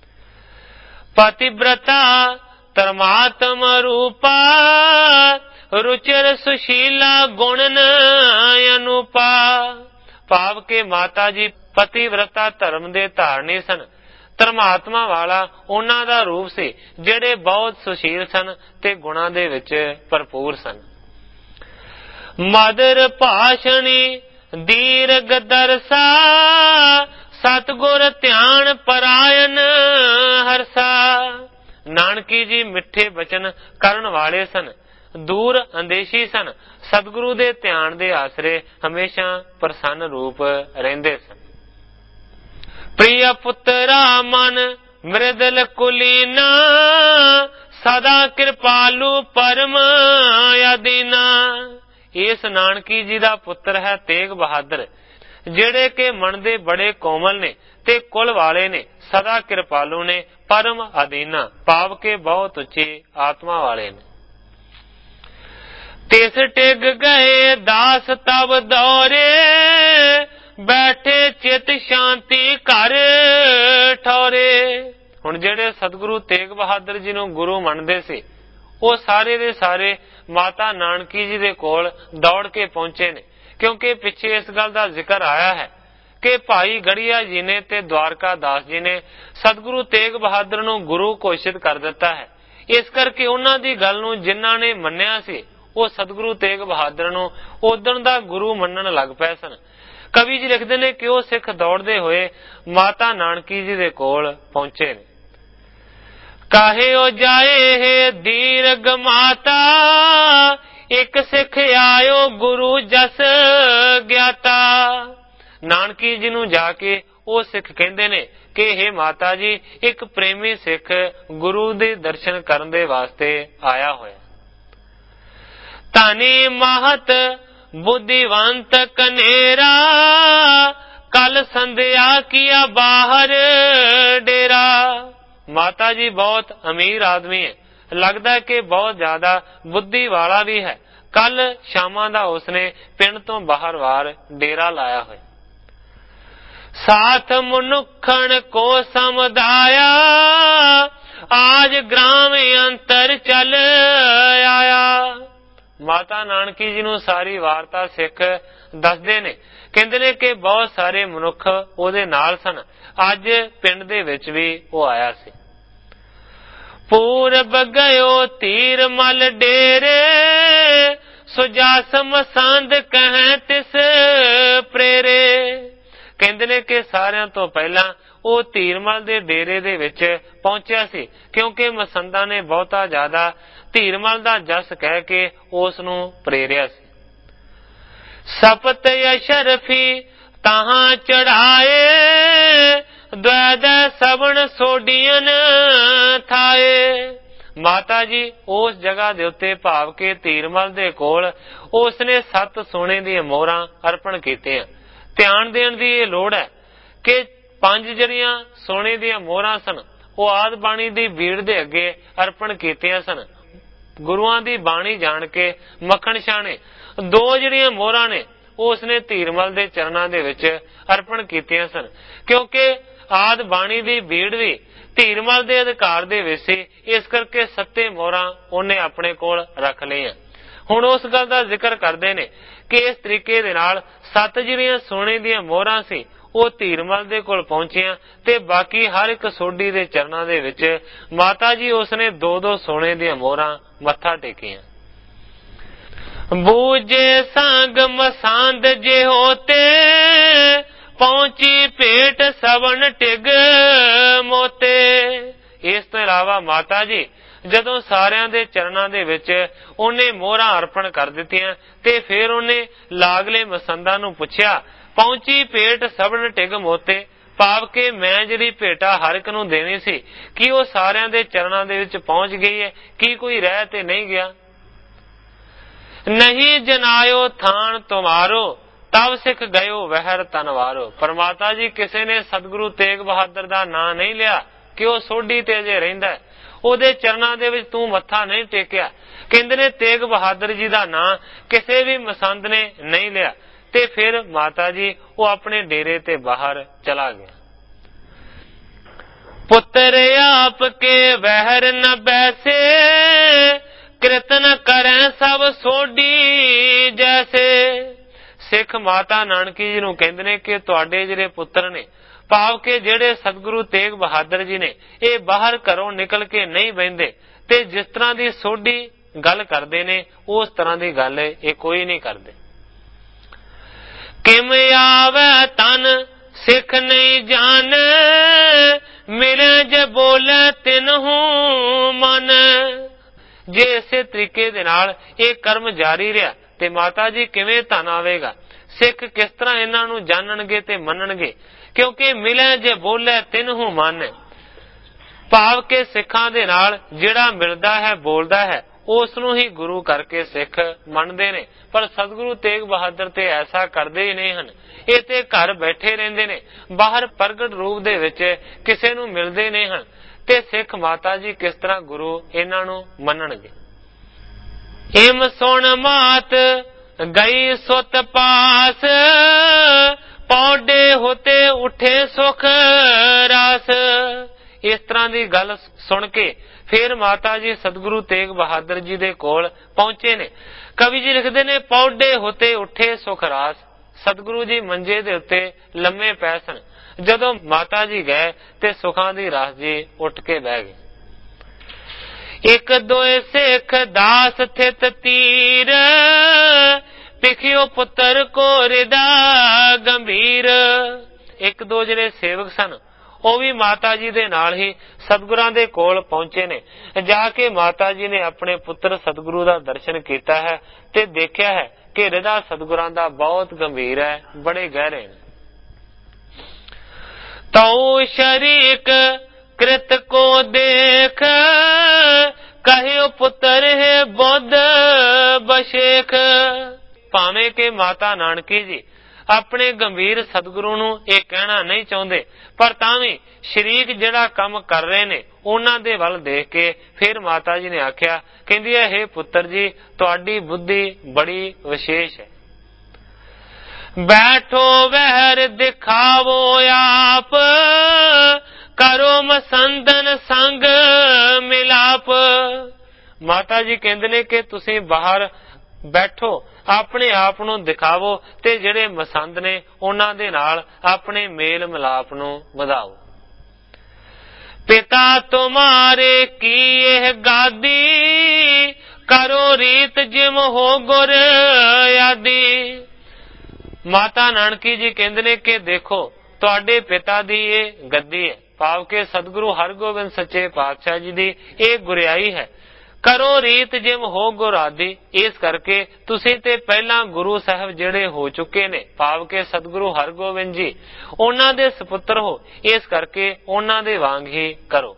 ਪਤਿਵ੍ਰਤਾ ਧਰਮਾਤਮ ਰੂਪਾ, ਰੁਚਿਰ ਸੁਸ਼ੀਲਾ ਗੁਣਨ ਅਨੂਪਾ। ਭਾਵ ਕਿ ਮਾਤਾ ਜੀ ਪਤਿਵ੍ਰਤਾ ਧਰਮ ਦੇ ਧਾਰਨੀ ਸਨ, ਧਰਮਾਤਮਾ ਵਾਲਾ ਉਹਨਾਂ ਦਾ ਰੂਪ ਸੀ, ਜਿਹੜੇ ਬਹੁਤ ਸੁਸ਼ੀਲ ਸਨ ਤੇ ਗੁਣਾਂ ਦੇ ਵਿੱਚ ਭਰਪੂਰ ਸਨ। ਮਦਰ ਭਾਸ਼ਣੀ ਦੀਰਘ ਦਰਸਾ, ਸਤਿਗੁਰ ਧਿਆਨ ਪਰਾਇਣ ਹਰਸਾ। ਨਾਨਕੀ ਜੀ ਮਿੱਠੇ ਬਚਨ ਕਰਨ ਵਾਲੇ ਸਨ, ਦੂਰ ਅੰਦੇਸ਼ੀ ਸਨ, ਸਤਿਗੁਰੂ ਦੇ ਧਿਆਨ ਦੇ ਆਸਰੇ ਹਮੇਸ਼ਾ ਪ੍ਰਸੰਨ ਰੂਪ ਰਹਿੰਦੇ ਸਨ। ਪ੍ਰਿਯ ਪੁੱਤਰਾ ਮਨ ਮ੍ਰਿਦਲ ਕੁਲੀਨਾ, ਸਦਾ ਕਿਰਪਾਲੂ ਪਰਮ ਅਦੀਨਾ। ਇਸ ਨਾਨਕੀ ਜੀ ਦਾ ਪੁੱਤਰ ਹੈ ਤੇਗ ਬਹਾਦਰ, ਜਿਹੜੇ ਕਿ ਮਨ ਦੇ ਬੜੇ ਕੋਮਲ ਨੇ ਤੇ ਕੁਲ ਵਾਲੇ ਨੇ, ਸਦਾ ਕਿਰਪਾਲੂ ਨੇ, ਪਰਮ ਅਦੀਨਾ ਭਾਵ ਕੇ ਬਹੁਤ ਉੱਚੀ ਆਤਮਾ ਵਾਲੇ ਨੇ। ਤਿਸ ਟਿਕ ਗਏ ਦਾਸ ਤਬ ਦੌਰੇ, ਬੈਠੇ ਚਿਤ ਸ਼ਾਂਤੀ ਘਰ ਠੌਰੇ। ਹੁਣ ਜਿਹੜੇ ਸਤਿਗੁਰੂ ਤੇਗ ਬਹਾਦਰ ਜੀ ਨੂੰ ਗੁਰੂ ਮੰਨਦੇ ਸੀ, ਉਹ ਸਾਰੇ ਦੇ ਸਾਰੇ ਮਾਤਾ ਨਾਨਕੀ ਜੀ ਦੇ ਕੋਲ ਦੌੜ ਕੇ ਪਹੁੰਚੇ ਨੇ, ਕਿਉਂਕਿ ਪਿੱਛੇ ਇਸ ਗੱਲ ਦਾ ਜ਼ਿਕਰ ਆਇਆ ਹੈ ਕਿ ਭਾਈ ਗੜੀਆ ਜੀ ਨੇ ਤੇ ਦਵਾਰਕਾ ਦਾਸ ਜੀ ਨੇ ਸਤਿਗੁਰੂ ਤੇਗ ਬਹਾਦਰ ਨੂੰ ਗੁਰੂ ਘੋਸ਼ਿਤ ਕਰ ਦਿੱਤਾ ਹੈ। ਇਸ ਕਰਕੇ ਉਹਨਾਂ ਦੀ ਗੱਲ ਨੂੰ ਜਿਨ੍ਹਾਂ ਨੇ ਮੰਨਿਆ ਸੀ, ਉਹ ਸਤਿਗੁਰੂ ਤੇਗ ਬਹਾਦਰ ਨੂੰ ਉਦਣ ਦਾ ਗੁਰੂ ਮੰਨਣ ਲੱਗ ਪਏ ਸਨ। ਕਵੀ ਜੀ ਲਿਖਦੇ ਨੇ ਕਿ ਉਹ ਸਿੱਖ ਦੌੜਦੇ ਹੋਏ ਮਾਤਾ ਨਾਨਕੀ ਜੀ ਦੇ ਕੋਲ ਪਹੁੰਚੇ ਨੇ। ਕਾਹੇ ਉਹ ਜਾਏ ਹੈ ਦੀਰਘ ਮਾਤਾ, ਇੱਕ ਸਿੱਖ ਆਇਓ ਗੁਰੂ ਜਸ ਗਿਆਤਾ। ਨਾਨਕੀ ਜੀ ਨੂੰ ਜਾ ਕੇ ਉਹ ਸਿੱਖ ਕਹਿੰਦੇ ਨੇ ਕਿ ਇਹ ਮਾਤਾ ਜੀ, ਇੱਕ ਪ੍ਰੇਮੀ ਸਿੱਖ ਗੁਰੂ ਦੇ ਦਰਸ਼ਨ ਕਰਨ ਦੇ ਵਾਸਤੇ ਆਇਆ ਹੋਇਆ। ਧਨੀ ਮਹਤ ਬੁੱਧੀਵੰਤ ਕਨੇਰਾ, ਕੱਲ ਸੰਧਿਆ ਕੀਆ ਬਾਹਰ ਡੇਰਾ। ਮਾਤਾ ਜੀ ਬਹੁਤ ਅਮੀਰ ਆਦਮੀ ਹੈ, ਲੱਗਦਾ ਕਿ ਬਹੁਤ ਜ਼ਿਆਦਾ ਬੁੱਧੀ ਵਾਲਾ ਵੀ ਹੈ। ਕੱਲ ਸ਼ਾਮਾਂ ਦਾ ਉਸਨੇ ਪਿੰਡ ਤੋਂ ਬਾਹਰ ਵਾਰ ਡੇਰਾ ਲਾਇਆ ਹੋਇਆ। ਸਾਥ ਮਨੁੱਖਣ ਕੋ ਸਮਝਾਇਆ, ਆਜ ਗ੍ਰਾਮ ਅੰਤਰ ਚੱਲ ਆਇਆ। ਮਾਤਾ ਨਾਨਕੀ ਜੀ ਨੂੰ ਸਾਰੀ ਵਾਰਤਾ ਸਿੱਖ ਦੱਸਦੇ ਨੇ, ਕਹਿੰਦੇ ਨੇ ਕਿ ਬਹੁਤ ਸਾਰੇ ਮਨੁੱਖ ਉਹਦੇ ਨਾਲ ਸਨ। ਅੱਜ ਪਿੰਡ ਦੇ ਵਿੱਚ ਵੀ ਉਹ ਆਇਆ ਸੀ। ਪੂਰਬ ਗਇਓ ਤੀਰ ਮਲ ਡੇਰੇ, ਸੁਜਾਸ ਮਸੰਦ ਕਹਿ ਤਿਸ ਪ੍ਰੇਰੇ। ਕਹਿੰਦੇ ਨੇ ਕਿ ਸਾਰਿਆਂ ਤੋਂ ਪਹਿਲਾਂ ਉਹ ਧੀਰਮਲ ਦੇ ਡੇਰੇ ਦੇ ਵਿੱਚ ਪਹੁੰਚਿਆ ਸੀ, ਕਿਉਂਕਿ ਮਸੰਦਾਂ ਨੇ ਬਹੁਤਾ ਜ਼ਿਆਦਾ ਧੀਰਮਲ ਦਾ ਜਸ ਕਹਿ ਕੇ ਉਸ ਨੂੰ ਪ੍ਰੇਰਿਆ ਸੀ। ਸਪਤ ਅਸ਼ਰਫੀ ਤਾਹਾਂ ਚੜਾਏ, ਦਵੈਦ ਸਵਣ ਸੋਡੀਆਂ ਥਾਏ। ਮਾਤਾ ਜੀ ਉਸ ਜਗ੍ਹਾ ਦੇ ਉੱਤੇ ਭਾਵ ਕੇ ਧੀਰਮਲ ਦੇ ਕੋਲ ਉਸਨੇ 7 ਸੋਨੇ ਦੀਆਂ ਮੋਹਰਾਂ ਅਰਪਣ ਕੀਤੀਆਂ। ਧਿਆਨ ਦੇਣ ਦੀ ਇਹ ਲੋੜ ਹੈ ਕਿ 5 ਜਿਹੜੀਆਂ ਸੋਨੇ ਦੀਆਂ ਮੋਹਰਾਂ ਸਨ, ਉਹ ਆਦ ਬਾਣੀ ਦੀ ਬੀੜ ਦੇ ਅੱਗੇ ਅਰਪਣ ਕੀਤੀਆਂ ਸਨ। ਗੁਰੂਆਂ ਦੀ ਬਾਣੀ ਜਾਣ ਕੇ ਮੱਖਣ ਛਾਣੇ 2 ਜਿਹੜੀਆਂ ਮੋਹਰਾਂ ਨੇ ਉਹ ਉਸਨੇ ਧੀਰਮਲ ਦੇ ਚਰਨਾਂ ਦੇ ਵਿੱਚ ਅਰਪਣ ਕੀਤੀਆਂ ਸਨ, ਕਿਉਂਕਿ ਆਦ ਬਾਣੀ ਦੀ ਬੀੜ ਵੀ ਧੀਰਮਲ ਦੇ ਅਧਿਕਾਰ ਦੇ ਵਿੱਚ ਸੀ। ਇਸ ਕਰਕੇ 7 ਮੋਹਰਾਂ ਉਹਨੇ ਆਪਣੇ ਕੋਲ ਰੱਖ ਲਈਆਂ। ਹੁਣ ਉਸ ਗੱਲ ਦਾ ਜ਼ਿਕਰ ਕਰਦੇ ਨੇ ਕਿ ਇਸ ਤਰੀਕੇ ਦੇ ਨਾਲ 7 ਜਿਹੜੀਆਂ ਸੋਨੇ ਦੀਆਂ ਮੋਹਰਾਂ ਸੀ ਉਹ ਧੀਰਮਲ ਦੇ ਕੋਲ ਪਹੁੰਚੀਆਂ, ਤੇ ਬਾਕੀ ਹਰ ਇੱਕ ਸੋਢੀ ਦੇ ਚਰਨਾਂ ਦੇ ਵਿੱਚ ਮਾਤਾ ਜੀ ਉਸਨੇ 2-2 ਸੋਨੇ ਦੀਆਂ ਮੋਹਰਾਂ ਮੱਥਾ ਟੇਕੀਆਂ। ਬੂਝੇ ਸੰਗ ਮਸੰਦ ਜੇ ਹੋਤੇ, ਪਹੁੰਚੀ ਭੇਟ ਸਵਣ ਟਿਗ ਮੋਤੇ। ਇਸ ਤੋਂ ਇਲਾਵਾ ਮਾਤਾ ਜੀ ਜਦੋਂ ਸਾਰਿਆਂ ਦੇ ਚਰਨਾਂ ਦੇ ਵਿੱਚ ਉਹਨੇ ਮੋਹਰਾਂ ਅਰਪਣ ਕਰ ਦਿੱਤੀਆਂ, ਤੇ ਫਿਰ ਉਹਨੇ ਲਾਗਲੇ ਮਸੰਦਾਂ ਨੂੰ ਪੁੱਛਿਆ, ਪਹੁੰਚੀ ਭੇਟ ਸਵਣ ਟਿਗ ਮੋਤੇ, ਭਾਵ ਕਿ ਮੈਂ ਜਿਹੜੀ ਭੇਟਾ ਹਰ ਇੱਕ ਨੂੰ ਦੇਣੀ ਸੀ, ਕੀ ਉਹ ਸਾਰਿਆਂ ਦੇ ਚਰਨਾਂ ਦੇ ਵਿੱਚ ਪਹੁੰਚ ਗਈ ਹੈ? ਕੀ ਕੋਈ ਰਹਿ ਤੇ ਨਹੀਂ ਗਿਆ? ਨਹੀਂ ਜਨਾਇਓ ਥਾਨ ਤੁਮਾਰੋ, ਤਬ ਸਿੱਖ ਗਇਓ ਵਹਿਰ ਤਨਵਾਰੋ। ਪਰਮਾਤਾ ਜੀ ਕਿਸੇ ਨੇ ਸਤਿਗੁਰੂ ਤੇਗ ਬਹਾਦਰ ਦਾ ਨਾਂ ਨਹੀਂ ਲਿਆ ਕਿ ਉਹ ਸੋਢੀ ਤੇ ਜੇ ਰਹਿੰਦਾ, ਉਹਦੇ ਚਰਨਾਂ ਦੇ ਵਿੱਚ ਤੂੰ ਮੱਥਾ ਨਹੀਂ ਟੇਕਿਆ। ਕਹਿੰਦੇ ਨੇ ਤੇਗ ਬਹਾਦਰ ਜੀ ਦਾ ਨਾਂ ਕਿਸੇ ਵੀ ਮਸੰਦ ਨੇ ਨਹੀਂ ਲਿਆ, ਤੇ ਫਿਰ ਮਾਤਾ ਜੀ ਉਹ ਆਪਣੇ ਡੇਰੇ ਤੇ ਬਾਹਰ ਚਲਾ ਗਿਆ। ਪੁੱਤਰ ਆਪ ਕੇ ਵਹਿਰ ਨ ਬੈਸੇ, ਕਿਰਤਨ ਕਰੈ ਸਭ ਸੋਢੀ ਜੈਸੇ। ਸਿੱਖ ਮਾਤਾ ਨਾਨਕੀ ਜੀ ਨੂੰ ਕਹਿੰਦੇ ਨੇ ਕਿ ਤੁਹਾਡੇ ਜਿਹੜੇ ਪੁੱਤਰ ਨੇ, ਭਾਵ ਕਿ ਜਿਹੜੇ ਸਤਿਗੁਰੂ ਤੇਗ ਬਹਾਦਰ ਜੀ ਨੇ, ਇਹ ਬਾਹਰ ਘਰੋਂ ਨਿਕਲ ਕੇ ਨਹੀਂ ਬਹਿੰਦੇ, ਤੇ ਜਿਸ ਤਰ੍ਹਾਂ ਦੀ ਸੋਢੀ ਗੱਲ ਕਰਦੇ ਨੇ ਉਸ ਤਰ੍ਹਾਂ ਦੀ ਗੱਲ ਇਹ ਕੋਈ ਨਹੀਂ ਕਰਦੇ। ਕਿਮ ਆਵੇ ਤਨ ਸਿੱਖ ਨਹੀਂ ਜਾਣ, ਮਿਲੇ ਜੇ ਬੋਲੇ ਤਿਨਹੂ ਮਨ। ਜੇ ਇਸੇ ਤਰੀਕੇ ਦੇ ਨਾਲ ਇਹ ਕਰਮ ਜਾਰੀ ਰਿਹਾ ਤੇ ਮਾਤਾ ਜੀ ਕਿਵੇਂ ਧਨ ਆਵੇਗਾ? ਸਿੱਖ ਕਿਸ ਤਰ੍ਹਾਂ ਇਹਨਾਂ ਨੂੰ ਜਾਣਨਗੇ ਤੇ ਮੰਨਣਗੇ? ਕਿਉਂਕਿ ਮਿਲੇ ਜੇ ਬੋਲੇ ਤਿਨਹੂ ਮਨ, ਭਾਵ ਕਿ ਸਿੱਖਾਂ ਦੇ ਨਾਲ ਜਿਹੜਾ ਮਿਲਦਾ ਹੈ, ਬੋਲਦਾ ਹੈ, ਉਸ ਨੂੰ ਹੀ ਗੁਰੂ ਕਰਕੇ ਸਿੱਖ ਮੰਨਦੇ ਨੇ। ਪਰ ਸਤਿਗੁਰੂ ਤੇਗ ਬਹਾਦਰ ਤੇ ਐਸਾ ਕਰਦੇ ਹੀ ਨਹੀਂ ਹਨ। ਇਹ ਤੇ ਘਰ ਬੈਠੇ ਰਹਿੰਦੇ ਨੇ, ਬਾਹਰ ਪ੍ਰਗਟ ਰੂਪ ਦੇ ਵਿੱਚ ਕਿਸੇ ਨੂੰ ਮਿਲਦੇ ਨਹੀਂ ਹਨ, ਤੇ ਸਿੱਖ ਮਾਤਾ ਜੀ ਕਿਸ ਤਰ੍ਹਾਂ ਗੁਰੂ ਇਹਨਾਂ ਨੂੰ ਮੰਨਣਗੇ? ਇਮ ਸੁਣ ਮਾਤ ਗਈ ਸੁਤ ਪਾਸ, ਪੌਡੇ ਹੋਤੇ ਉਠੇ ਸੁਖ ਰਾਸ। ਇਸ ਤਰ੍ਹਾਂ ਦੀ ਗੱਲ ਸੁਣ ਕੇ ਫਿਰ ਮਾਤਾ ਜੀ ਸਤਿਗੁਰੂ ਤੇਗ ਬਹਾਦਰ ਜੀ ਦੇ ਕੋਲ ਪਹੁੰਚੇ ਨੇ। ਕਵੀ ਜੀ ਲਿਖਦੇ ਨੇ, ਪੌਡੇ ਹੋਤੇ ਉਠੇ ਸੁਖ ਰਾਸ। ਸਤਿਗੁਰੂ ਜੀ ਮੰਜੇ ਦੇ ਉੱਤੇ ਲੰਮੇ ਪੈ ਸਨ। ਜਦੋਂ ਮਾਤਾ ਜੀ ਗਏ ਤੇ ਸੁਖਾਂ ਦੀ ਰਾਸ ਜੀ ਉੱਠ ਕੇ ਬਹਿ ਗਏ। ਇੱਕ ਦੋਏ ਸਿੱਖ ਦਾਸ ਥਿਤ ਤੀਰ, ਪਿਖਿਓ ਪੁੱਤਰ ਕੋ ਰਿਦਾ ਗੰਭੀਰ। ਇੱਕ ਦੋ ਜਿਹੜੇ ਸੇਵਕ ਸਨ ਉਹ ਵੀ ਮਾਤਾ ਜੀ ਦੇ ਨਾਲ ਹੀ ਸਤਿਗੁਰਾਂ ਦੇ ਕੋਲ ਪਹੁੰਚੇ ਨੇ। ਜਾ ਕੇ ਮਾਤਾ ਜੀ ਨੇ ਆਪਣੇ ਪੁੱਤਰ ਸਤਿਗੁਰੂ ਦਾ ਦਰਸ਼ਨ ਕੀਤਾ ਹੈ ਤੇ ਦੇਖਿਆ ਹੈ ਕਿ ਹਿਰਦਾ ਸਤਿਗੁਰਾਂ ਦਾ ਬਹੁਤ ਗੰਭੀਰ ਹੈ, ਬੜੇ ਗਹਿਰੇ ਨੇ। ਤਉ ਸ਼ਰੀਕ ਕ੍ਰਿਤ ਕੋ ਦੇਖ, ਕਹਿਓ ਪੁੱਤਰ ਹੈ ਬੁੱਧ ਬਸ਼ੇਖ। ਭਾਵੇਂ ਕਿ ਮਾਤਾ ਨਾਨਕੀ ਜੀ ਆਪਣੇ ਗੰਭੀਰ ਸਤਿਗੁਰੂ ਨੂੰ ਇਹ ਕਹਿਣਾ ਨਹੀਂ ਚਾਹੁੰਦੇ, ਪਰ ਤਾਂ ਵੀ ਸ਼ਰੀਕ ਜਿਹੜਾ ਕੰਮ ਕਰ ਰਹੇ ਨੇ ਉਹਨਾਂ ਦੇ ਵੱਲ ਦੇਖ ਕੇ ਫਿਰ ਮਾਤਾ ਜੀ ਨੇ ਆਖਿਆ, ਕਹਿੰਦੀ ਹੈ, ਹੇ ਪੁੱਤਰ ਜੀ, ਤੁਹਾਡੀ ਬੁੱਧੀ ਬੜੀ ਵਿਸ਼ੇਸ਼ ਹੈ। ਬੈਠੋ ਵਹਿਰ ਦਿਖਾਵੋ ਆਪ, ਕਰੋ ਮਸੰਦਨ ਸੰਗ ਮਿਲਾਪ। ਮਾਤਾ ਜੀ ਕਹਿੰਦੇ ਨੇ ਕਿ ਤੁਸੀਂ ਬਾਹਰ ਬੈਠੋ, ਆਪਣੇ ਆਪ ਨੂੰ ਦਿਖਾਵੋ ਤੇ ਜਿਹੜੇ ਮਸੰਦ ਨੇ ਉਹਨਾਂ ਦੇ ਨਾਲ ਆਪਣੇ ਮੇਲ ਮਿਲਾਪ ਨੂੰ ਵਧਾਓ। ਪਿਤਾ ਤੁਮਾਰੇ ਕੀ ਇਹ ਗਾਦੀ, ਕਰੋ ਰੀਤ ਜਿਮ ਹੋ ਗੁਰ ਆਦੀ। ਮਾਤਾ ਨਾਨਕੀ ਜੀ ਕਹਿੰਦੇ ਨੇ ਕਿ ਦੇਖੋ, ਤੁਹਾਡੇ ਪਿਤਾ ਦੀ ਇਹ ਗੱਦੀ ਹੈ, ਭਾਵ ਕਿ ਸਤਿਗੁਰੂ ਹਰਗੋਬਿੰਦ ਸੱਚੇ ਪਾਤਸ਼ਾਹ ਜੀ ਦੀ ਇਹ ਗੁਰਿਆਈ ਹੈ। ਕਰੋ ਰੀਤ ਜਿਮ ਹੋ ਗੁਰ ਆਦੀ। ਇਸ ਕਰਕੇ ਤੁਸੀਂ ਤੇ ਪਹਿਲਾਂ ਗੁਰੂ ਸਾਹਿਬ ਜਿਹੜੇ ਹੋ ਚੁੱਕੇ ਨੇ, ਭਾਵ ਕਿ ਸਤਿਗੁਰੂ ਹਰਗੋਬਿੰਦ ਜੀ, ਉਹਨਾਂ ਦੇ ਸੁਪੁੱਤਰ ਹੋ, ਇਸ ਕਰਕੇ ਉਹਨਾਂ ਦੇ ਵਾਂਗ ਹੀ ਕਰੋ।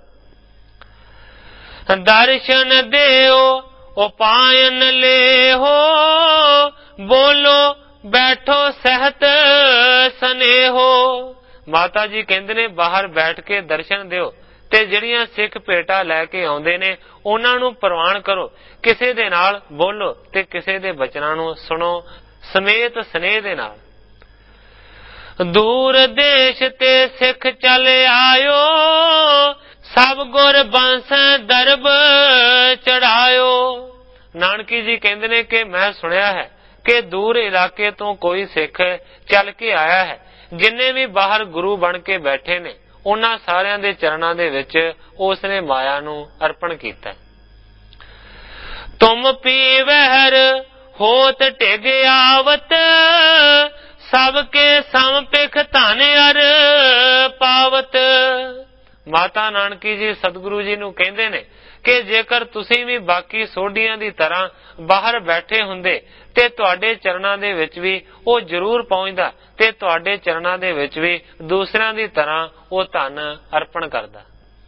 ਦਰਸ਼ਨ ਦਿਓ ਉਪਾਇਨ ਲੇਹੋ, ਬੋਲੋ ਬੈਠੋ ਸਹਿਤ ਸਨੇਹੋ। ਮਾਤਾ ਜੀ ਕਹਿੰਦੇ ਨੇ ਬਾਹਰ ਬੈਠ ਕੇ ਦਰਸ਼ਨ ਦਿਓ ਤੇ ਜਿਹੜੀਆਂ ਸਿੱਖ ਭੇਟਾ ਲੈ ਕੇ ਆਉਂਦੇ ਨੇ ਉਹਨਾਂ ਨੂੰ ਪ੍ਰਵਾਨ ਕਰੋ, ਕਿਸੇ ਦੇ ਨਾਲ ਬੋਲੋ ਤੇ ਕਿਸੇ ਦੇ ਬਚਨਾਂ ਨੂੰ ਸੁਣੋ ਸਮੇਤ ਸਨੇਹ ਦੇ ਨਾਲ। ਦੂਰ ਦੇਸ਼ ਤੇ ਸਿੱਖ ਚਲ ਆਇਓ, ਸਭ ਗੁਰ ਬੰਸ ਦਰਬ ਚੜਾਇਓ। ਨਾਨਕੀ ਜੀ ਕਹਿੰਦੇ ਨੇ ਕਿ ਮੈਂ ਸੁਣਿਆ ਹੈ ਕਿ ਦੂਰ ਇਲਾਕੇ ਤੋਂ ਕੋਈ ਸਿੱਖ ਚੱਲ ਕੇ ਆਇਆ ਹੈ, ਜਿੰਨੇ ਵੀ ਬਾਹਰ ਗੁਰੂ ਬਣ ਕੇ ਬੈਠੇ ਨੇ ਉਹਨਾਂ ਸਾਰਿਆਂ ਦੇ ਚਰਨਾਂ ਦੇ ਵਿੱਚ ਉਸ ਨੇ ਮਾਇਆ ਨੂੰ ਅਰਪਣ ਕੀਤਾ। ਤੁਮ ਪੀ ਵਹਿਰ ਹੋਤ ਢਿਗ ਆਵਤ, ਸਭ ਕੇ ਸਮ ਪਿਖ ਧਨ ਅਰ ਪਾਵਤ। ਮਾਤਾ ਨਾਨਕੀ ਜੀ ਸਤਿਗੁਰੂ ਜੀ ਨੂੰ ਕਹਿੰਦੇ ਨੇ ਕਿ ਜੇਕਰ ਤੁਸੀਂ ਵੀ ਬਾਕੀ ਸੋਢੀਆਂ ਦੀ ਤਰ੍ਹਾਂ ਬਾਹਰ ਬੈਠੇ ਹੁੰਦੇ ਤੇ ਤੁਹਾਡੇ ਚਰਨਾਂ ਦੇ ਵਿੱਚ ਵੀ ਉਹ ਜ਼ਰੂਰ ਪਹੁੰਚਦਾ ਤੇ ਤੁਹਾਡੇ ਚਰਨਾਂ ਦੇ ਵਿੱਚ ਵੀ ਦੂਸਰਿਆਂ ਦੀ ਤਰ੍ਹਾਂ ਉਹ ਧਨ ਅਰਪਣ ਕਰਦਾ।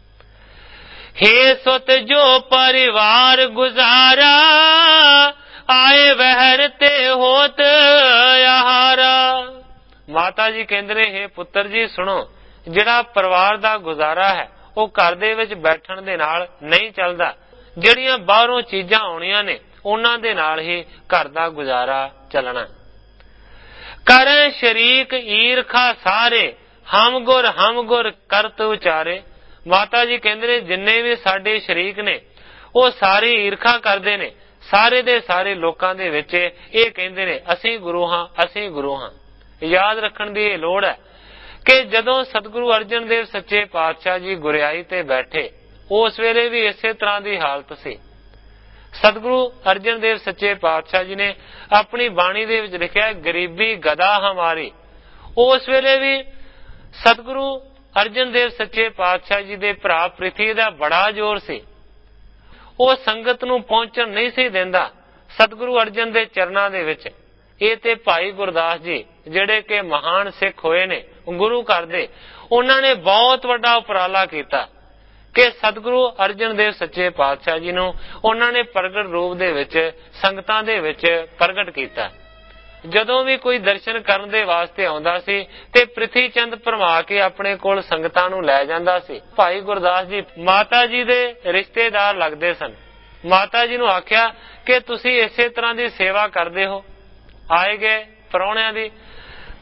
ਹੇ ਸੁਤ ਜੋ ਪਰਿਵਾਰ ਗੁਜ਼ਾਰਾ, ਆਏ ਵਹਿਰ ਤੇ ਹੋਤ ਆਹਾਰਾ। ਮਾਤਾ ਜੀ ਕਹਿੰਦੇ ਨੇ, ਹੇ ਪੁੱਤਰ ਜੀ ਸੁਣੋ, ਜਿਹੜਾ ਪਰਿਵਾਰ ਦਾ ਗੁਜ਼ਾਰਾ ਹੈ ਉਹ ਘਰ ਦੇ ਵਿੱਚ ਬੈਠਣ ਦੇ ਨਾਲ ਨਹੀਂ ਚੱਲਦਾ, ਜਿਹੜੀਆਂ ਬਾਹਰੋਂ ਚੀਜ਼ਾਂ ਆਉਣੀਆਂ ਨੇ ਉਹਨਾਂ ਦੇ ਨਾਲ ਹੀ ਘਰ ਦਾ ਗੁਜ਼ਾਰਾ ਚੱਲਣਾ। ਕਰੈ ਸ਼ਰੀਕ ਈਰਖਾ ਸਾਰੇ, ਹਮ ਗੁਰ ਕਰਤ ਉਚਾਰੇ। ਮਾਤਾ ਜੀ ਕਹਿੰਦੇ ਨੇ ਜਿੰਨੇ ਵੀ ਸਾਡੇ ਸ਼ਰੀਕ ਨੇ ਉਹ ਸਾਰੇ ਈਰਖਾ ਕਰਦੇ ਨੇ, ਸਾਰੇ ਦੇ ਸਾਰੇ ਲੋਕਾਂ ਦੇ ਵਿੱਚ ਇਹ ਕਹਿੰਦੇ ਨੇ ਅਸੀਂ ਗੁਰੂ ਹਾਂ, ਅਸੀਂ ਗੁਰੂ ਹਾਂ। ਯਾਦ ਰੱਖਣ ਦੀ ਇਹ ਲੋੜ ਹੈ ਕਿ ਜਦੋਂ ਸਤਿਗੁਰੂ ਅਰਜਨ ਦੇਵ ਸੱਚੇ ਪਾਤਸ਼ਾਹ ਜੀ ਗੁਰਿਆਈ ਤੇ ਬੈਠੇ ਉਸ ਵੇਲੇ ਵੀ ਇਸੇ ਤਰ੍ਹਾਂ ਦੀ ਹਾਲਤ ਸੀ। ਸਤਿਗੁਰੂ ਅਰਜਨ ਦੇਵ ਸੱਚੇ ਪਾਤਸ਼ਾਹ ਜੀ ਨੇ ਆਪਣੀ ਬਾਣੀ ਦੇ ਵਿੱਚ ਲਿਖਿਆ, ਗਰੀਬੀ ਗਦਾ ਹਮਾਰੀ। ਉਸ ਵੇਲੇ ਵੀ ਸਤਿਗੁਰੂ ਅਰਜਨ ਦੇਵ ਸੱਚੇ ਪਾਤਸ਼ਾਹ ਜੀ ਦੇ ਭਰਾ ਪ੍ਰਿਥੀ ਦਾ ਬੜਾ ਜ਼ੋਰ ਸੀ, ਉਹ ਸੰਗਤ ਨੂੰ ਪਹੁੰਚਣ ਨਹੀਂ ਸੀ ਦਿੰਦਾ ਸਤਿਗੁਰੂ ਅਰਜਨ ਦੇ ਚਰਨਾਂ ਦੇ ਵਿੱਚ। ਇਹ ਤੇ ਭਾਈ ਗੁਰਦਾਸ ਜੀ ਜਿਹੜੇ ਕਿ ਮਹਾਨ ਸਿੱਖ ਹੋਏ ਨੇ ਗੁਰੂ ਘਰ ਦੇ, ਉਹਨਾਂ ਨੇ ਬਹੁਤ ਵੱਡਾ ਉਪਰਾਲਾ ਕੀਤਾ ਕਿ ਸਤਿਗੁਰੂ ਅਰਜਨ ਦੇਵ ਸੱਚੇ ਪਾਤਸ਼ਾਹ ਜੀ ਨੂੰ ਉਹਨਾਂ ਨੇ ਪ੍ਰਗਟ ਰੂਪ ਦੇ ਵਿੱਚ ਸੰਗਤਾਂ ਦੇ ਵਿੱਚ ਪ੍ਰਗਟ ਕੀਤਾ। ਜਦੋਂ ਵੀ ਕੋਈ ਦਰਸ਼ਨ ਕਰਨ ਦੇ ਵਾਸਤੇ ਆਉਂਦਾ ਸੀ ਤੇ ਪ੍ਰਿਥੀ ਚੰਦ ਭਰਮਾ ਕੇ ਆਪਣੇ ਕੋਲ ਸੰਗਤਾਂ ਨੂੰ ਲੈ ਜਾਂਦਾ ਸੀ। ਭਾਈ ਗੁਰਦਾਸ ਜੀ ਮਾਤਾ ਜੀ ਦੇ ਰਿਸ਼ਤੇਦਾਰ ਲੱਗਦੇ ਸਨ। ਮਾਤਾ ਜੀ ਨੂੰ ਆਖਿਆ ਕਿ ਤੁਸੀਂ ਇਸੇ ਤਰ੍ਹਾਂ ਦੀ ਸੇਵਾ ਕਰਦੇ ਹੋ, ਆਏ ਗਏ ਪ੍ਰਾਹੁਣਿਆਂ ਦੀ,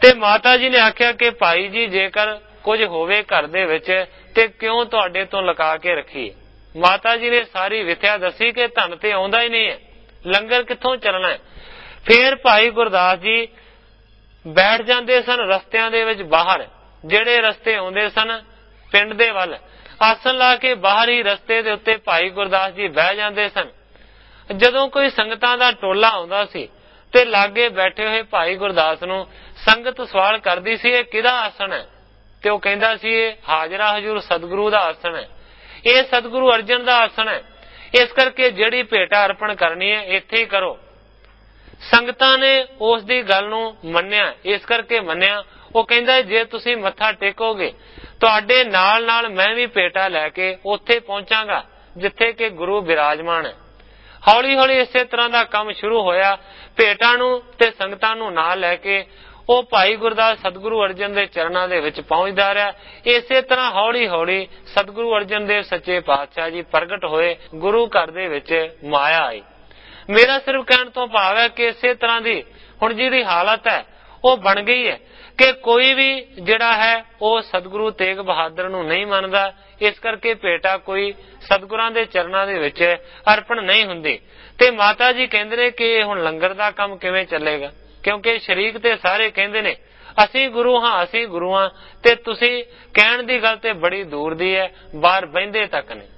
ਤੇ ਮਾਤਾ ਜੀ ਨੇ ਆਖਿਆ ਕਿ ਭਾਈ ਜੀ ਜੇਕਰ ਕੁਝ ਹੋਵੇ ਘਰ ਦੇ ਵਿੱਚ ਤੇ ਕਿਉਂ ਤੁਹਾਡੇ ਤੋਂ ਲੁਕਾ ਕੇ ਰੱਖੀਏ। ਮਾਤਾ ਜੀ ਨੇ ਸਾਰੀ ਵਿਥਿਆ ਦੱਸੀ ਕਿ ਧਨ ਤੇ ਆਉਂਦਾ ਹੀ ਨਹੀਂ ਹੈ, ਲੰਗਰ ਕਿੱਥੋਂ ਚੱਲਣਾ ਹੈ। ਫੇਰ ਭਾਈ ਗੁਰਦਾਸ ਜੀ ਬੈਠ ਜਾਂਦੇ ਸਨ ਰਸਤਿਆਂ ਦੇ ਵਿੱਚ ਬਾਹਰ, ਜਿਹੜੇ ਰਸਤੇ ਆਉਂਦੇ ਸਨ ਪਿੰਡ ਦੇ ਵੱਲ, ਆਸਣ ਲਾ ਕੇ ਬਾਹਰ ਹੀ ਰਸਤੇ ਦੇ ਉੱਤੇ ਭਾਈ ਗੁਰਦਾਸ ਜੀ ਬਹਿ ਜਾਂਦੇ ਸਨ। ਜਦੋਂ ਕੋਈ ਸੰਗਤਾਂ ਦਾ ਟੋਲਾ ਆਉਂਦਾ ਸੀ ਤੇ ਲਾਗੇ ਬੈਠੇ ਹੋਏ ਭਾਈ ਗੁਰਦਾਸ ਨੂੰ ਸੰਗਤ ਸਵਾਲ ਕਰਦੀ ਸੀ ਇਹ ਕਿਹਦਾ ਆਸਣ ਹੈ, ਤੇ ਉਹ ਕਹਿੰਦਾ ਸੀ ਇਹ ਹਾਜ਼ਰਾ ਹਜ਼ੂਰ ਸਤਿਗੁਰੂ ਦਾ ਆਸਣ ਹੈ, ਇਹ ਸਤਿਗੁਰੂ ਅਰਜਨ ਦਾ ਆਸਣ ਹੈ, ਇਸ ਕਰਕੇ ਜਿਹੜੀ ਭੇਟਾ ਅਰਪਣ ਕਰਨੀ ਹੈ ਇੱਥੇ ਹੀ ਕਰੋ। ਸੰਗਤਾਂ ਨੇ ਉਸ ਦੀ ਗੱਲ ਨੂੰ ਮੰਨਿਆ, ਇਸ ਕਰਕੇ ਮੰਨਿਆ, ਉਹ ਕਹਿੰਦਾ ਜੇ ਤੁਸੀਂ ਮੱਥਾ ਟੇਕੋਗੇ ਤੁਹਾਡੇ ਨਾਲ ਨਾਲ ਮੈਂ ਵੀ ਭੇਟਾ ਲੈ ਕੇ ਉੱਥੇ ਪਹੁੰਚਾਂਗਾ ਜਿੱਥੇ ਕਿ ਗੁਰੂ ਬਿਰਾਜਮਾਨ ਹੈ। ਹੌਲੀ ਹੌਲੀ ਇਸੇ ਤਰ੍ਹਾਂ ਦਾ ਕੰਮ ਸ਼ੁਰੂ ਹੋਇਆ। ਭੇਟਾਂ ਨੂੰ ਤੇ ਸੰਗਤਾਂ ਨੂੰ ਨਾਲ ਲੈ ਕੇ ਉਹ ਭਾਈ ਗੁਰਦਾਸ ਸਤਿਗੁਰੂ ਅਰਜਨ ਦੇ ਚਰਨਾਂ ਦੇ ਵਿੱਚ ਪਹੁੰਚਦਾ ਰਿਹਾ। ਇਸੇ ਤਰ੍ਹਾਂ ਹੌਲੀ ਹੌਲੀ ਸਤਿਗੁਰੂ ਅਰਜਨ ਦੇਵ ਸੱਚੇ ਪਾਤਸ਼ਾਹ ਜੀ ਪ੍ਰਗਟ ਹੋਏ, ਗੁਰੂ ਘਰ ਦੇ ਵਿੱਚ ਮਾਇਆ ਆਈ। ਮੇਰਾ ਸਿਰਫ ਕਹਿਣ ਤੋਂ ਭਾਵ ਹੈ ਕਿ ਇਸੇ ਤਰ੍ਹਾਂ ਦੀ ਹੁਣ ਜਿਹਦੀ ਹਾਲਤ ਹੈ ਉਹ ਬਣ ਗਈ ਹੈ ਕਿ ਕੋਈ ਵੀ ਜਿਹੜਾ ਹੈ ਉਹ ਸਤਿਗੁਰੂ ਤੇਗ ਬਹਾਦਰ ਨੂੰ ਨਹੀਂ ਮੰਨਦਾ, ਇਸ ਕਰਕੇ ਭੇਟਾ ਕੋਈ ਸਤਿਗੁਰਾਂ ਦੇ ਚਰਨਾਂ ਦੇ ਵਿੱਚ ਅਰਪਣ ਨਹੀਂ ਹੁੰਦੀ। ਤੇ ਮਾਤਾ ਜੀ ਕਹਿੰਦੇ ਨੇ ਕਿ ਹੁਣ ਲੰਗਰ ਦਾ ਕੰਮ ਕਿਵੇਂ ਚੱਲੇਗਾ, ਕਿਉਂਕਿ ਸ਼ਰੀਕ ਤੇ ਸਾਰੇ ਕਹਿੰਦੇ ਨੇ ਅਸੀਂ ਗੁਰੂ ਹਾਂ, ਅਸੀਂ ਗੁਰੂ ਹਾਂ, ਤੇ ਤੁਸੀਂ ਕਹਿਣ ਦੀ ਗੱਲ ਤੇ ਬੜੀ ਦੂਰ ਦੀ ਹੈ, ਬਾਹਰ ਬਹਿੰਦੇ ਤੱਕ ਨੇ।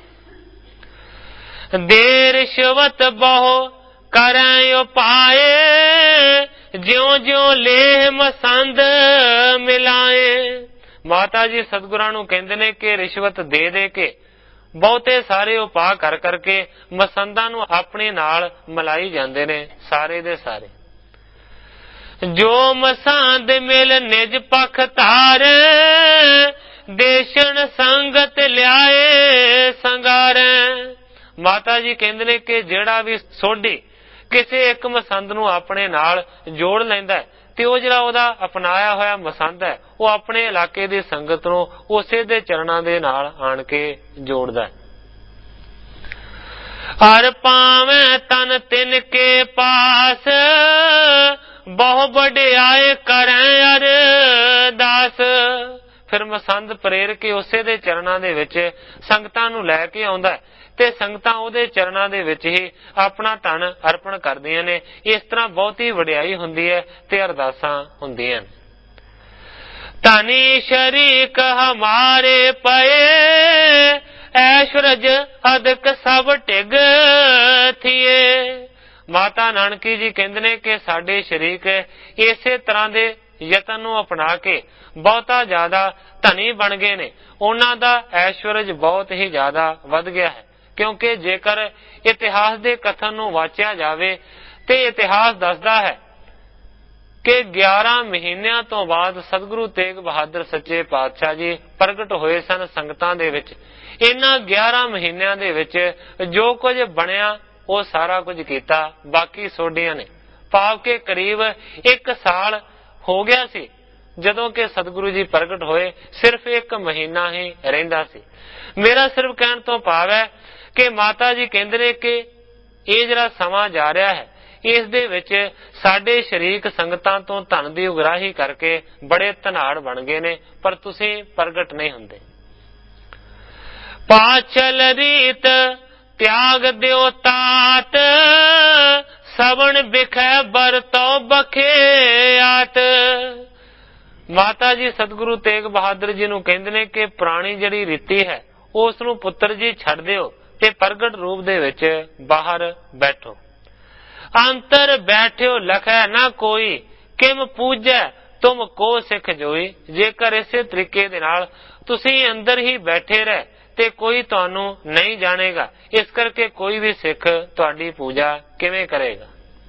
ਦੇ ਰਿਸ਼ਵਤ ਬਹੁ ਕਰੈ ਉਪਾਏ, ਜਿਉਂ ਜਿਉਂ ਲੇਹ ਮਸੰਦ ਮਿਲਾਏ। ਮਾਤਾ ਜੀ ਸਤਿਗੁਰਾਂ ਨੂੰ ਕਹਿੰਦੇ ਨੇ ਕਿ ਰਿਸ਼ਵਤ ਦੇ ਦੇ ਕੇ ਬਹੁਤੇ ਸਾਰੇ ਉਪਾਅ ਕਰ ਕਰਕੇ ਮਸੰਦਾਂ ਨੂੰ ਆਪਣੇ ਨਾਲ ਮਿਲਾਈ ਜਾਂਦੇ ਨੇ ਸਾਰੇ ਦੇ ਸਾਰੇ। ਜੋ ਮਸੰਦ ਮਿਲ ਨਿਜ ਪਖ ਧਾਰ, ਦੇਸ਼ਣ ਸੰਗਤ ਲਿਆਏ ਸੰਗਾਰੈ। ਮਾਤਾ ਜੀ ਕਹਿੰਦੇ ਨੇ ਕਿ ਜਿਹੜਾ ਵੀ ਸੋਢੀ ਕਿਸੇ ਇੱਕ ਮਸੰਦ ਨੂੰ ਆਪਣੇ ਨਾਲ ਜੋੜ ਲੈਂਦਾ ਤੇ ਉਹ ਜਿਹੜਾ ਉਹਦਾ ਅਪਣਾਇਆ ਹੋਇਆ ਮਸੰਦ ਹੈ ਉਹ ਆਪਣੇ ਇਲਾਕੇ ਦੀ ਸੰਗਤ ਨੂੰ ਉਸੇ ਦੇ ਚਰਨਾਂ ਦੇ ਨਾਲ ਆਣ ਕੇ ਜੋੜਦਾ। ਹਰ ਪਾਵੇਂ ਤਨ ਤਿਨ ਕੇ ਪਾਸ, ਬਹੁ ਵਡਿਆਏ ਕਰੈ ਅਰਦਾਸ। ਫਿਰ ਮਸੰਦ ਪ੍ਰੇਰ ਕੇ ਉਸੇ ਦੇ ਚਰਨਾਂ ਦੇ ਵਿੱਚ ਸੰਗਤਾਂ ਨੂੰ ਲੈ ਕੇ ਆਉਂਦਾ ਤੇ ਸੰਗਤਾਂ ਉਹਦੇ ਚਰਨਾਂ ਦੇ ਵਿੱਚ ਹੀ ਆਪਣਾ ਧਨ ਅਰਪਣ ਕਰਦੀਆਂ ਨੇ। ਇਸ ਤਰ੍ਹਾਂ ਬਹੁਤੀ ਵਡਿਆਈ ਹੁੰਦੀ ਹੈ ਤੇ ਅਰਦਾਸਾਂ ਹੁੰਦੀਆਂ। ਧਨੀ ਸ਼ਰੀਕ ਹਮਾਰੇ ਪਏ, ਐਸ਼ਵਰਜ ਅਦਕ ਸਭ ਢਿਗ ਥੀਏ। ਮਾਤਾ ਨਾਨਕੀ ਜੀ ਕਹਿੰਦੇ ਨੇ ਕਿ ਸਾਡੇ ਸ਼ਰੀਕ ਇਸੇ ਤਰ੍ਹਾਂ ਦੇ ਯਤਨ ਨੂੰ ਅਪਣਾ ਕੇ ਬਹੁਤਾ ਜ਼ਿਆਦਾ ਧਨੀ ਬਣ ਗਏ ਨੇ, ਉਹਨਾਂ ਦਾ ਐਸ਼ਵਰਜ ਬਹੁਤ ਹੀ ਜ਼ਿਆਦਾ ਵੱਧ ਗਿਆ ਹੈ। ਕਿਉਂਕਿ ਜੇਕਰ ਇਤਿਹਾਸ ਦੇ ਕਥਨ ਨੂੰ ਵਾਚਿਆ ਜਾਵੇ ਤੇ ਇਤਿਹਾਸ ਦੱਸਦਾ ਹੈ ਕਿ 11 ਮਹੀਨਿਆਂ ਤੋਂ ਬਾਅਦ ਸਤਿਗੁਰੂ ਤੇਗ ਬਹਾਦਰ ਸੱਚੇ ਪਾਤਸ਼ਾਹ ਜੀ ਪ੍ਰਗਟ ਹੋਏ ਸਨ ਸੰਗਤਾਂ ਦੇ ਵਿੱਚ। ਇਹਨਾਂ 11 ਮਹੀਨਿਆਂ ਦੇ ਵਿੱਚ ਜੋ ਕੁਝ ਬਣਿਆ ਉਹ ਸਾਰਾ ਕੁਝ ਕੀਤਾ ਬਾਕੀ ਸੋਢੀਆਂ ਨੇ। ਭਾਵ ਕਿ ਕਰੀਬ 1 ਸਾਲ ਹੋ ਗਿਆ ਸੀ ਜਦੋਂ ਕਿ ਸਤਿਗੁਰੂ ਜੀ ਪ੍ਰਗਟ ਹੋਏ, ਸਿਰਫ 1 ਮਹੀਨਾ ਹੀ ਰਹਿੰਦਾ ਸੀ। ਮੇਰਾ ਸਿਰਫ ਕਹਿਣ ਤੋਂ ਭਾਵ ਹੈ ਕਿ ਮਾਤਾ ਜੀ ਕਹਿੰਦੇ ਨੇ ਕਿ ਇਹ ਜਿਹੜਾ ਸਮਾਂ ਜਾ ਰਿਹਾ ਹੈ ਇਸ ਦੇ ਵਿੱਚ ਸਾਡੇ ਸ਼ਰੀਕ ਸੰਗਤਾਂ ਤੋਂ ਧਨ ਦੀ ਉਗਰਾਹੀ ਕਰਕੇ ਬੜੇ ਧਨਾੜ ਬਣ ਗਏ ਨੇ, ਪਰ ਤੁਸੀਂ ਪ੍ਰਗਟ ਨਹੀਂ ਹੁੰਦੇ। ਪਾਚਲ ਰੀਤ ਤਿਆਗ ਦਿਓ ਤਾਤ, ਸਵਣ ਬਿਖੈ ਬਰਤੋ ਬਖਿਆਤ। ਮਾਤਾ ਜੀ ਸਤਿਗੁਰੂ ਤੇਗ ਬਹਾਦਰ ਜੀ ਨੂੰ ਕਹਿੰਦੇ ਨੇ ਕਿ ਪੁਰਾਣੀ ਜਿਹੜੀ ਰੀਤੀ ਹੈ ਉਸ ਨੂੰ ਪੁੱਤਰ ਜੀ ਛੱਡ ਦਿਓ ਤੇ ਪ੍ਰਗਟ ਰੂਪ ਦੇ ਵਿੱਚ ਬਾਹਰ ਬੈਠੋ। ਅੰਤਰ ਬੈਠਿਓ ਲਖੈ ਨਾ ਕੋਈ, ਕਿਮ ਪੂਜੈ ਤੁਮ ਕੋ ਸਿੱਖ ਜੋਈ। ਜੇਕਰ ਇਸੇ ਤਰੀਕੇ ਦੇ ਨਾਲ ਤੁਸੀਂ ਅੰਦਰ ਹੀ ਬੈਠੇ ਰਹਿ ਤੇ ਕੋਈ ਤੁਹਾਨੂੰ ਨਹੀਂ ਜਾਣੇਗਾ, ਇਸ ਕਰਕੇ ਕੋਈ ਵੀ ਸਿੱਖ ਤੁਹਾਡੀ ਪੂਜਾ ਕਿਵੇਂ ਕਰੇਗਾ।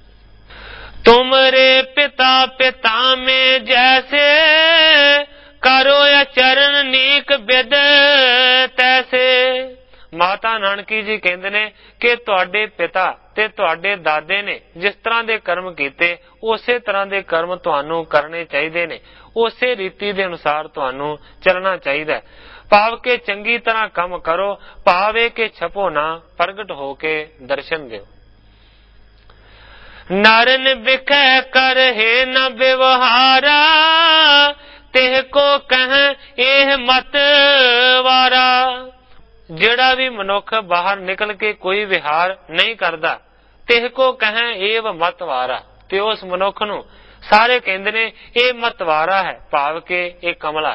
ਤੁਮਰੇ ਪਿਤਾ ਪਿਤਾ ਮੇ ਜੈਸੇ, ਕਰੋ ਚਰਨ ਨੀਕ ਬਿਦ ਤੈਸੇ। ਮਾਤਾ ਨਾਨਕੀ ਜੀ ਕਹਿੰਦੇ ਨੇ ਕਿ ਤੁਹਾਡੇ ਪਿਤਾ ਤੇ ਤੁਹਾਡੇ ਦਾਦੇ ਨੇ ਜਿਸ ਤਰ੍ਹਾਂ ਦੇ ਕਰਮ ਕੀਤੇ ਉਸੇ ਤਰ੍ਹਾਂ ਦੇ ਕਰਮ ਤੁਹਾਨੂੰ ਕਰਨੇ ਚਾਹੀਦੇ ਨੇ, ਉਸੇ ਰੀਤੀ ਦੇ ਅਨੁਸਾਰ ਤੁਹਾਨੂੰ ਚੱਲਣਾ ਚਾਹੀਦਾ ਹੈ। ਭਾਵ ਕਿ ਚੰਗੀ ਤਰ੍ਹਾਂ ਕੰਮ ਕਰੋ, ਭਾਵ ਇਹ ਕਿ ਛਪੋ ਨਾ, ਪ੍ਰਗਟ ਹੋ ਕੇ ਦਰਸ਼ਨ ਦਿਓ। नारन बिखै कर हे न व्यवहारा, तेह को कह एह मत वारा। ਜਿਹੜਾ ਵੀ ਮਨੁੱਖ ਬਾਹਰ ਨਿਕਲ ਕੇ ਕੋਈ ਵਿਹਾਰ ਨਹੀਂ ਕਰਦਾ, ਤਿਹ ਕੋ ਕਹੈ ਏਵ ਮਤਵਾਰਾ, ਤੇ ਉਸ ਮਨੁੱਖ ਨੂੰ ਸਾਰੇ ਕਹਿੰਦੇ ਨੇ ਇਹ ਮਤਵਾਰਾ ਹੈ, ਭਾਵ ਕਿ ਇਹ ਕਮਲਾ ਹੈ।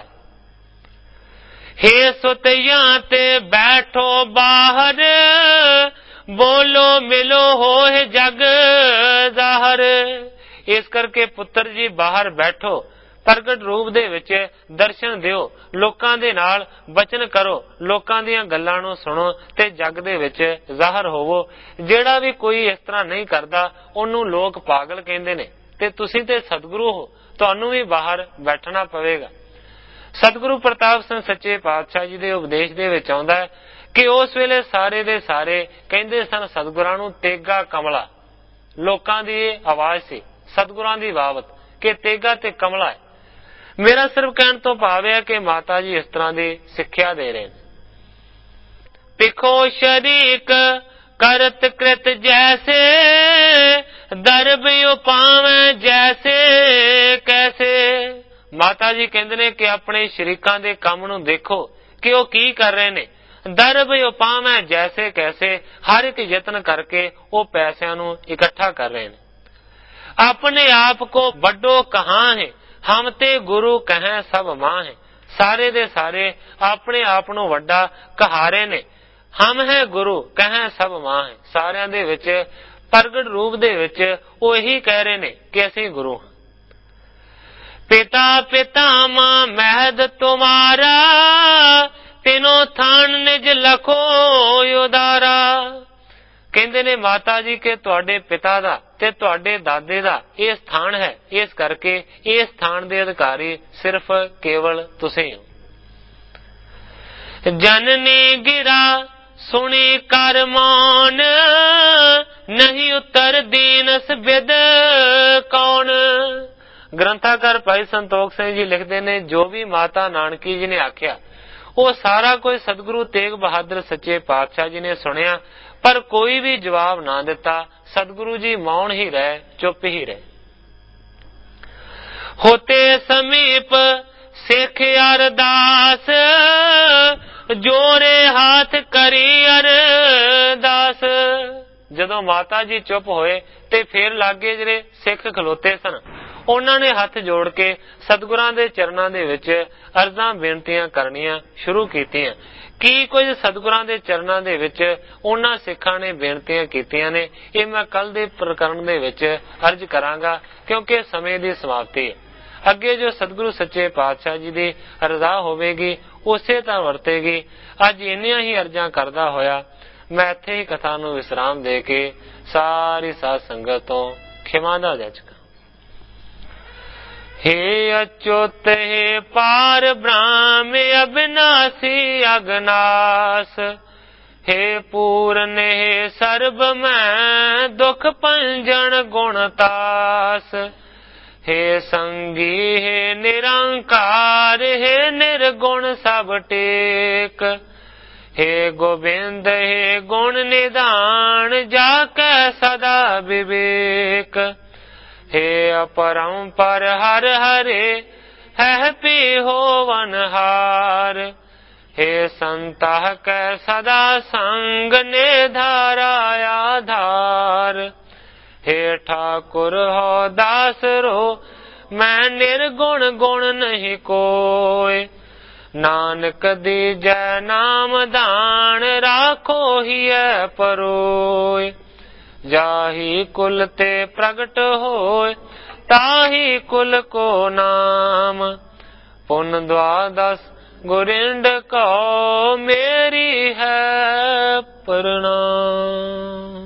ਹੇ ਸੁਤਿਆਂ ਤੇ ਬੈਠੋ ਬਾਹਰ, ਬੋਲੋ ਮਿਲੋ ਹੋਏ ਜਗ ਜ਼ਾਹਰ। ਇਸ ਕਰਕੇ ਪੁੱਤਰ ਜੀ ਬਾਹਰ ਬੈਠੋ, ਪ੍ਰਗਟ ਰੂਪ ਦੇ ਵਿੱਚ ਦਰਸ਼ਨ ਦਿਓ, ਲੋਕਾਂ ਦੇ ਨਾਲ ਬਚਨ ਕਰੋ, ਲੋਕਾਂ ਦੀਆਂ ਗੱਲਾਂ ਨੂੰ ਸੁਣੋ ਤੇ ਜਗ ਦੇ ਵਿੱਚ ਜ਼ਾਹਰ ਹੋਵੋ। ਜਿਹੜਾ ਵੀ ਕੋਈ ਇਸ ਤਰ੍ਹਾਂ ਨਹੀਂ ਕਰਦਾ ਉਹਨੂੰ ਲੋਕ ਪਾਗਲ ਕਹਿੰਦੇ ਨੇ, ਤੇ ਤੁਸੀਂ ਤੇ ਸਤਿਗੁਰੂ ਹੋ, ਤੁਹਾਨੂੰ ਵੀ ਬਾਹਰ ਬੈਠਣਾ ਪਵੇਗਾ। ਸਤਿਗੁਰੂ ਪ੍ਰਤਾਪ ਸਿੰਘ ਸੱਚੇ ਪਾਤਸ਼ਾਹ ਜੀ ਦੇ ਉਪਦੇਸ਼ ਦੇ ਵਿੱਚ ਆਉਂਦਾ ਹੈ ਕਿ ਉਸ ਵੇਲੇ ਸਾਰੇ ਦੇ ਸਾਰੇ ਕਹਿੰਦੇ ਸਨ ਸਤਿਗੁਰਾਂ ਨੂੰ ਤੇਗਾ ਕਮਲਾ। ਲੋਕਾਂ ਦੀ ਇਹ ਆਵਾਜ਼ ਸੀ ਸਤਿਗੁਰਾਂ ਦੀ ਬਾਬਤ ਕਿ ਤੇਗਾ ਤੇ ਕਮਲਾ ਹੈ। ਮੇਰਾ ਸਿਰਫ ਕਹਿਣ ਤੋਂ ਭਾਵ ਹੈ ਕਿ ਮਾਤਾ ਜੀ ਇਸ ਤਰ੍ਹਾਂ ਦੀ ਸਿੱਖਿਆ ਦੇ ਰਹੇ ਨੇ। ਪਿਖੋ ਸ਼ਰੀਕ ਕਰਤ ਕ੍ਰਿਤ ਜੈਸੇ, ਦਰਬ ਉਪਾਵੇਂ ਜੈਸੇ ਕੈਸੇ। ਮਾਤਾ ਜੀ ਕਹਿੰਦੇ ਨੇ ਕਿ ਆਪਣੇ ਸ਼ਰੀਕਾਂ ਦੇ ਕੰਮ ਨੂੰ ਦੇਖੋ ਕਿ ਉਹ ਕੀ ਕਰ ਰਹੇ ਨੇ। ਦਰਬ ਉਪਾਵੇਂ ਜੈਸੇ ਕੈਸੇ, ਹਰ ਇੱਕ ਯਤਨ ਕਰਕੇ ਉਹ ਪੈਸਿਆਂ ਨੂੰ ਇਕੱਠਾ ਕਰ ਰਹੇ ਨੇ। ਆਪਣੇ ਆਪ ਕੋ ਵੱਡੋ ਕਹਾਂ ਹੈ, ਹਮ ਤੇ ਗੁਰੂ ਕਹੈ ਸਭ ਮਾਂ ਹੈ। ਸਾਰੇ ਦੇ ਸਾਰੇ ਆਪਣੇ ਆਪ ਨੂੰ ਵੱਡਾ ਕਹਾ ਰਹੇ ਨੇ। ਹਮ ਹੈ ਗੁਰੂ ਕਹੈ ਸਭ ਮਾਂ ਹੈ, ਸਾਰਿਆਂ ਦੇ ਵਿੱਚ ਪ੍ਰਗਟ ਰੂਪ ਦੇ ਵਿੱਚ ਉਹ ਇਹੀ ਕਹਿ ਰਹੇ ਨੇ ਕਿ ਅਸੀਂ ਗੁਰੂ ਹਾਂ। ਪਿਤਾ ਪਿਤਾਮਾ ਮਹਿਦ ਤੁਮਾਰਾ, ਤਿਨੋ ਥਾਨ ਨਿਜ ਲਖੋ ਉਦਾਰਾ। ਕਹਿੰਦੇ ਨੇ ਮਾਤਾ ਜੀ ਕਿ ਤੁਹਾਡੇ ਪਿਤਾ ਦਾ ਤੇ ਤੁਹਾਡੇ ਦਾਦੇ ਦਾ ਇਹ ਸਥਾਨ ਹੈ, ਇਸ ਕਰਕੇ ਇਹ ਸਥਾਨ ਦੇ ਅਧਿਕਾਰੀ ਸਿਰਫ ਕੇਵਲ ਤੁਸੀਂ ਹੋ। ਜਨਨੀ ਗਿਰਾ ਸੁਣੀ ਕਰ ਮੌਨ, ਨਹੀਂ ਉਤਰ ਦੀਨਸ ਬਿਦ ਕੌਣ। ਗ੍ਰੰਥਾਕਾਰ ਭਾਈ ਸੰਤੋਖ ਸਿੰਘ ਜੀ ਲਿਖਦੇ ਨੇ ਜੋ ਵੀ ਮਾਤਾ ਨਾਨਕੀ ਜੀ ਨੇ ਆਖਿਆ ਉਹ ਸਾਰਾ ਕੁਝ ਸਤਿਗੁਰੂ ਤੇਗ ਬਹਾਦਰ ਸੱਚੇ ਪਾਤਸ਼ਾਹ ਜੀ ਨੇ ਸੁਣਿਆ, ਪਰ ਕੋਈ ਵੀ ਜਵਾਬ ਨਾ ਦਿੱਤਾ। ਸਤਿਗੁਰੂ ਜੀ ਮੌਨ ਹੀ ਰਹੇ, ਚੁੱਪ ਹੀ ਰਹੇ। ਹੋਤੇ ਸਮੀਪ ਸਿੱਖ ਅਰਦਾਸ, ਜੋਰੇ ਹੱਥ ਕਰੀ ਅਰਦਾਸ। ਜਦੋਂ ਮਾਤਾ ਜੀ ਚੁੱਪ ਹੋਏ ਤੇ ਫਿਰ ਲਾਗੇ ਜਿਹੜੇ ਸਿੱਖ ਖਲੋਤੇ ਸਨ ਉਹਨਾਂ ਨੇ ਹੱਥ ਜੋੜ ਕੇ ਸਤਿਗੁਰਾਂ ਦੇ ਚਰਨਾਂ ਦੇ ਵਿੱਚ ਅਰਜ਼ਾਂ ਬੇਨਤੀਆਂ ਕਰਨੀਆਂ ਸ਼ੁਰੂ ਕੀਤੀਆਂ। ਕੀ ਕੁਝ ਸਤਿਗੁਰਾਂ ਦੇ ਚਰਨਾਂ ਦੇ ਵਿੱਚ ਉਹਨਾਂ ਸਿੱਖਾਂ ਨੇ ਬੇਨਤੀਆਂ ਕੀਤੀਆਂ ਨੇ, ਇਹ ਮੈਂ ਕੱਲ ਦੇ ਪ੍ਰਕਰਣ ਦੇ ਵਿੱਚ ਅਰਜ਼ ਕਰਾਂਗਾ, ਕਿਉਂਕਿ ਸਮੇਂ ਦੀ ਸਮਾਪਤੀ ਹੈ। ਅੱਗੇ ਜੋ ਸਤਿਗੁਰੂ ਸੱਚੇ ਪਾਤਸ਼ਾਹ ਜੀ ਦੀ ਰਜ਼ਾ ਹੋਵੇਗੀ ਉਸੇ ਤਾਂ ਵਰਤੇਗੀ। ਅੱਜ ਇੰਨੀਆਂ ਹੀ ਅਰਜ਼ਾਂ ਕਰਦਾ ਹੋਇਆ ਮੈਂ ਇੱਥੇ ਹੀ ਕਥਾ ਨੂੰ ਵਿਸਰਾਮ ਦੇ ਕੇ ਸਾਰੀ ਸਾਧ ਸੰਗਤ ਤੋਂ ਖਿਮਾ ਦਾ ਜਾਚਕਾਂ। हे अच्युत हे पार ब्रह्म अविनाशी अगनास, हे पूर्ण हे सर्ब मैं दुख पंजन गुणतास, हे संगी हे निरंकार हे निर्गुण सब टेक, हे गोविंद हे गुण निधान जाके सदा विवेक, हे अपरंपर हर हरे है पी होवनहार, हे संतः कै सदा संग ने धारा आधार, हे ठाकुर हो दास रो मैं निर्गुण गुण नहीं कोय, नानक दीजै नाम दान राखो ही परोय, जाही कुल ते प्रगट होय ताही कुल को नाम, पुन द्वादश गुरिंड को मेरी है प्रणाम।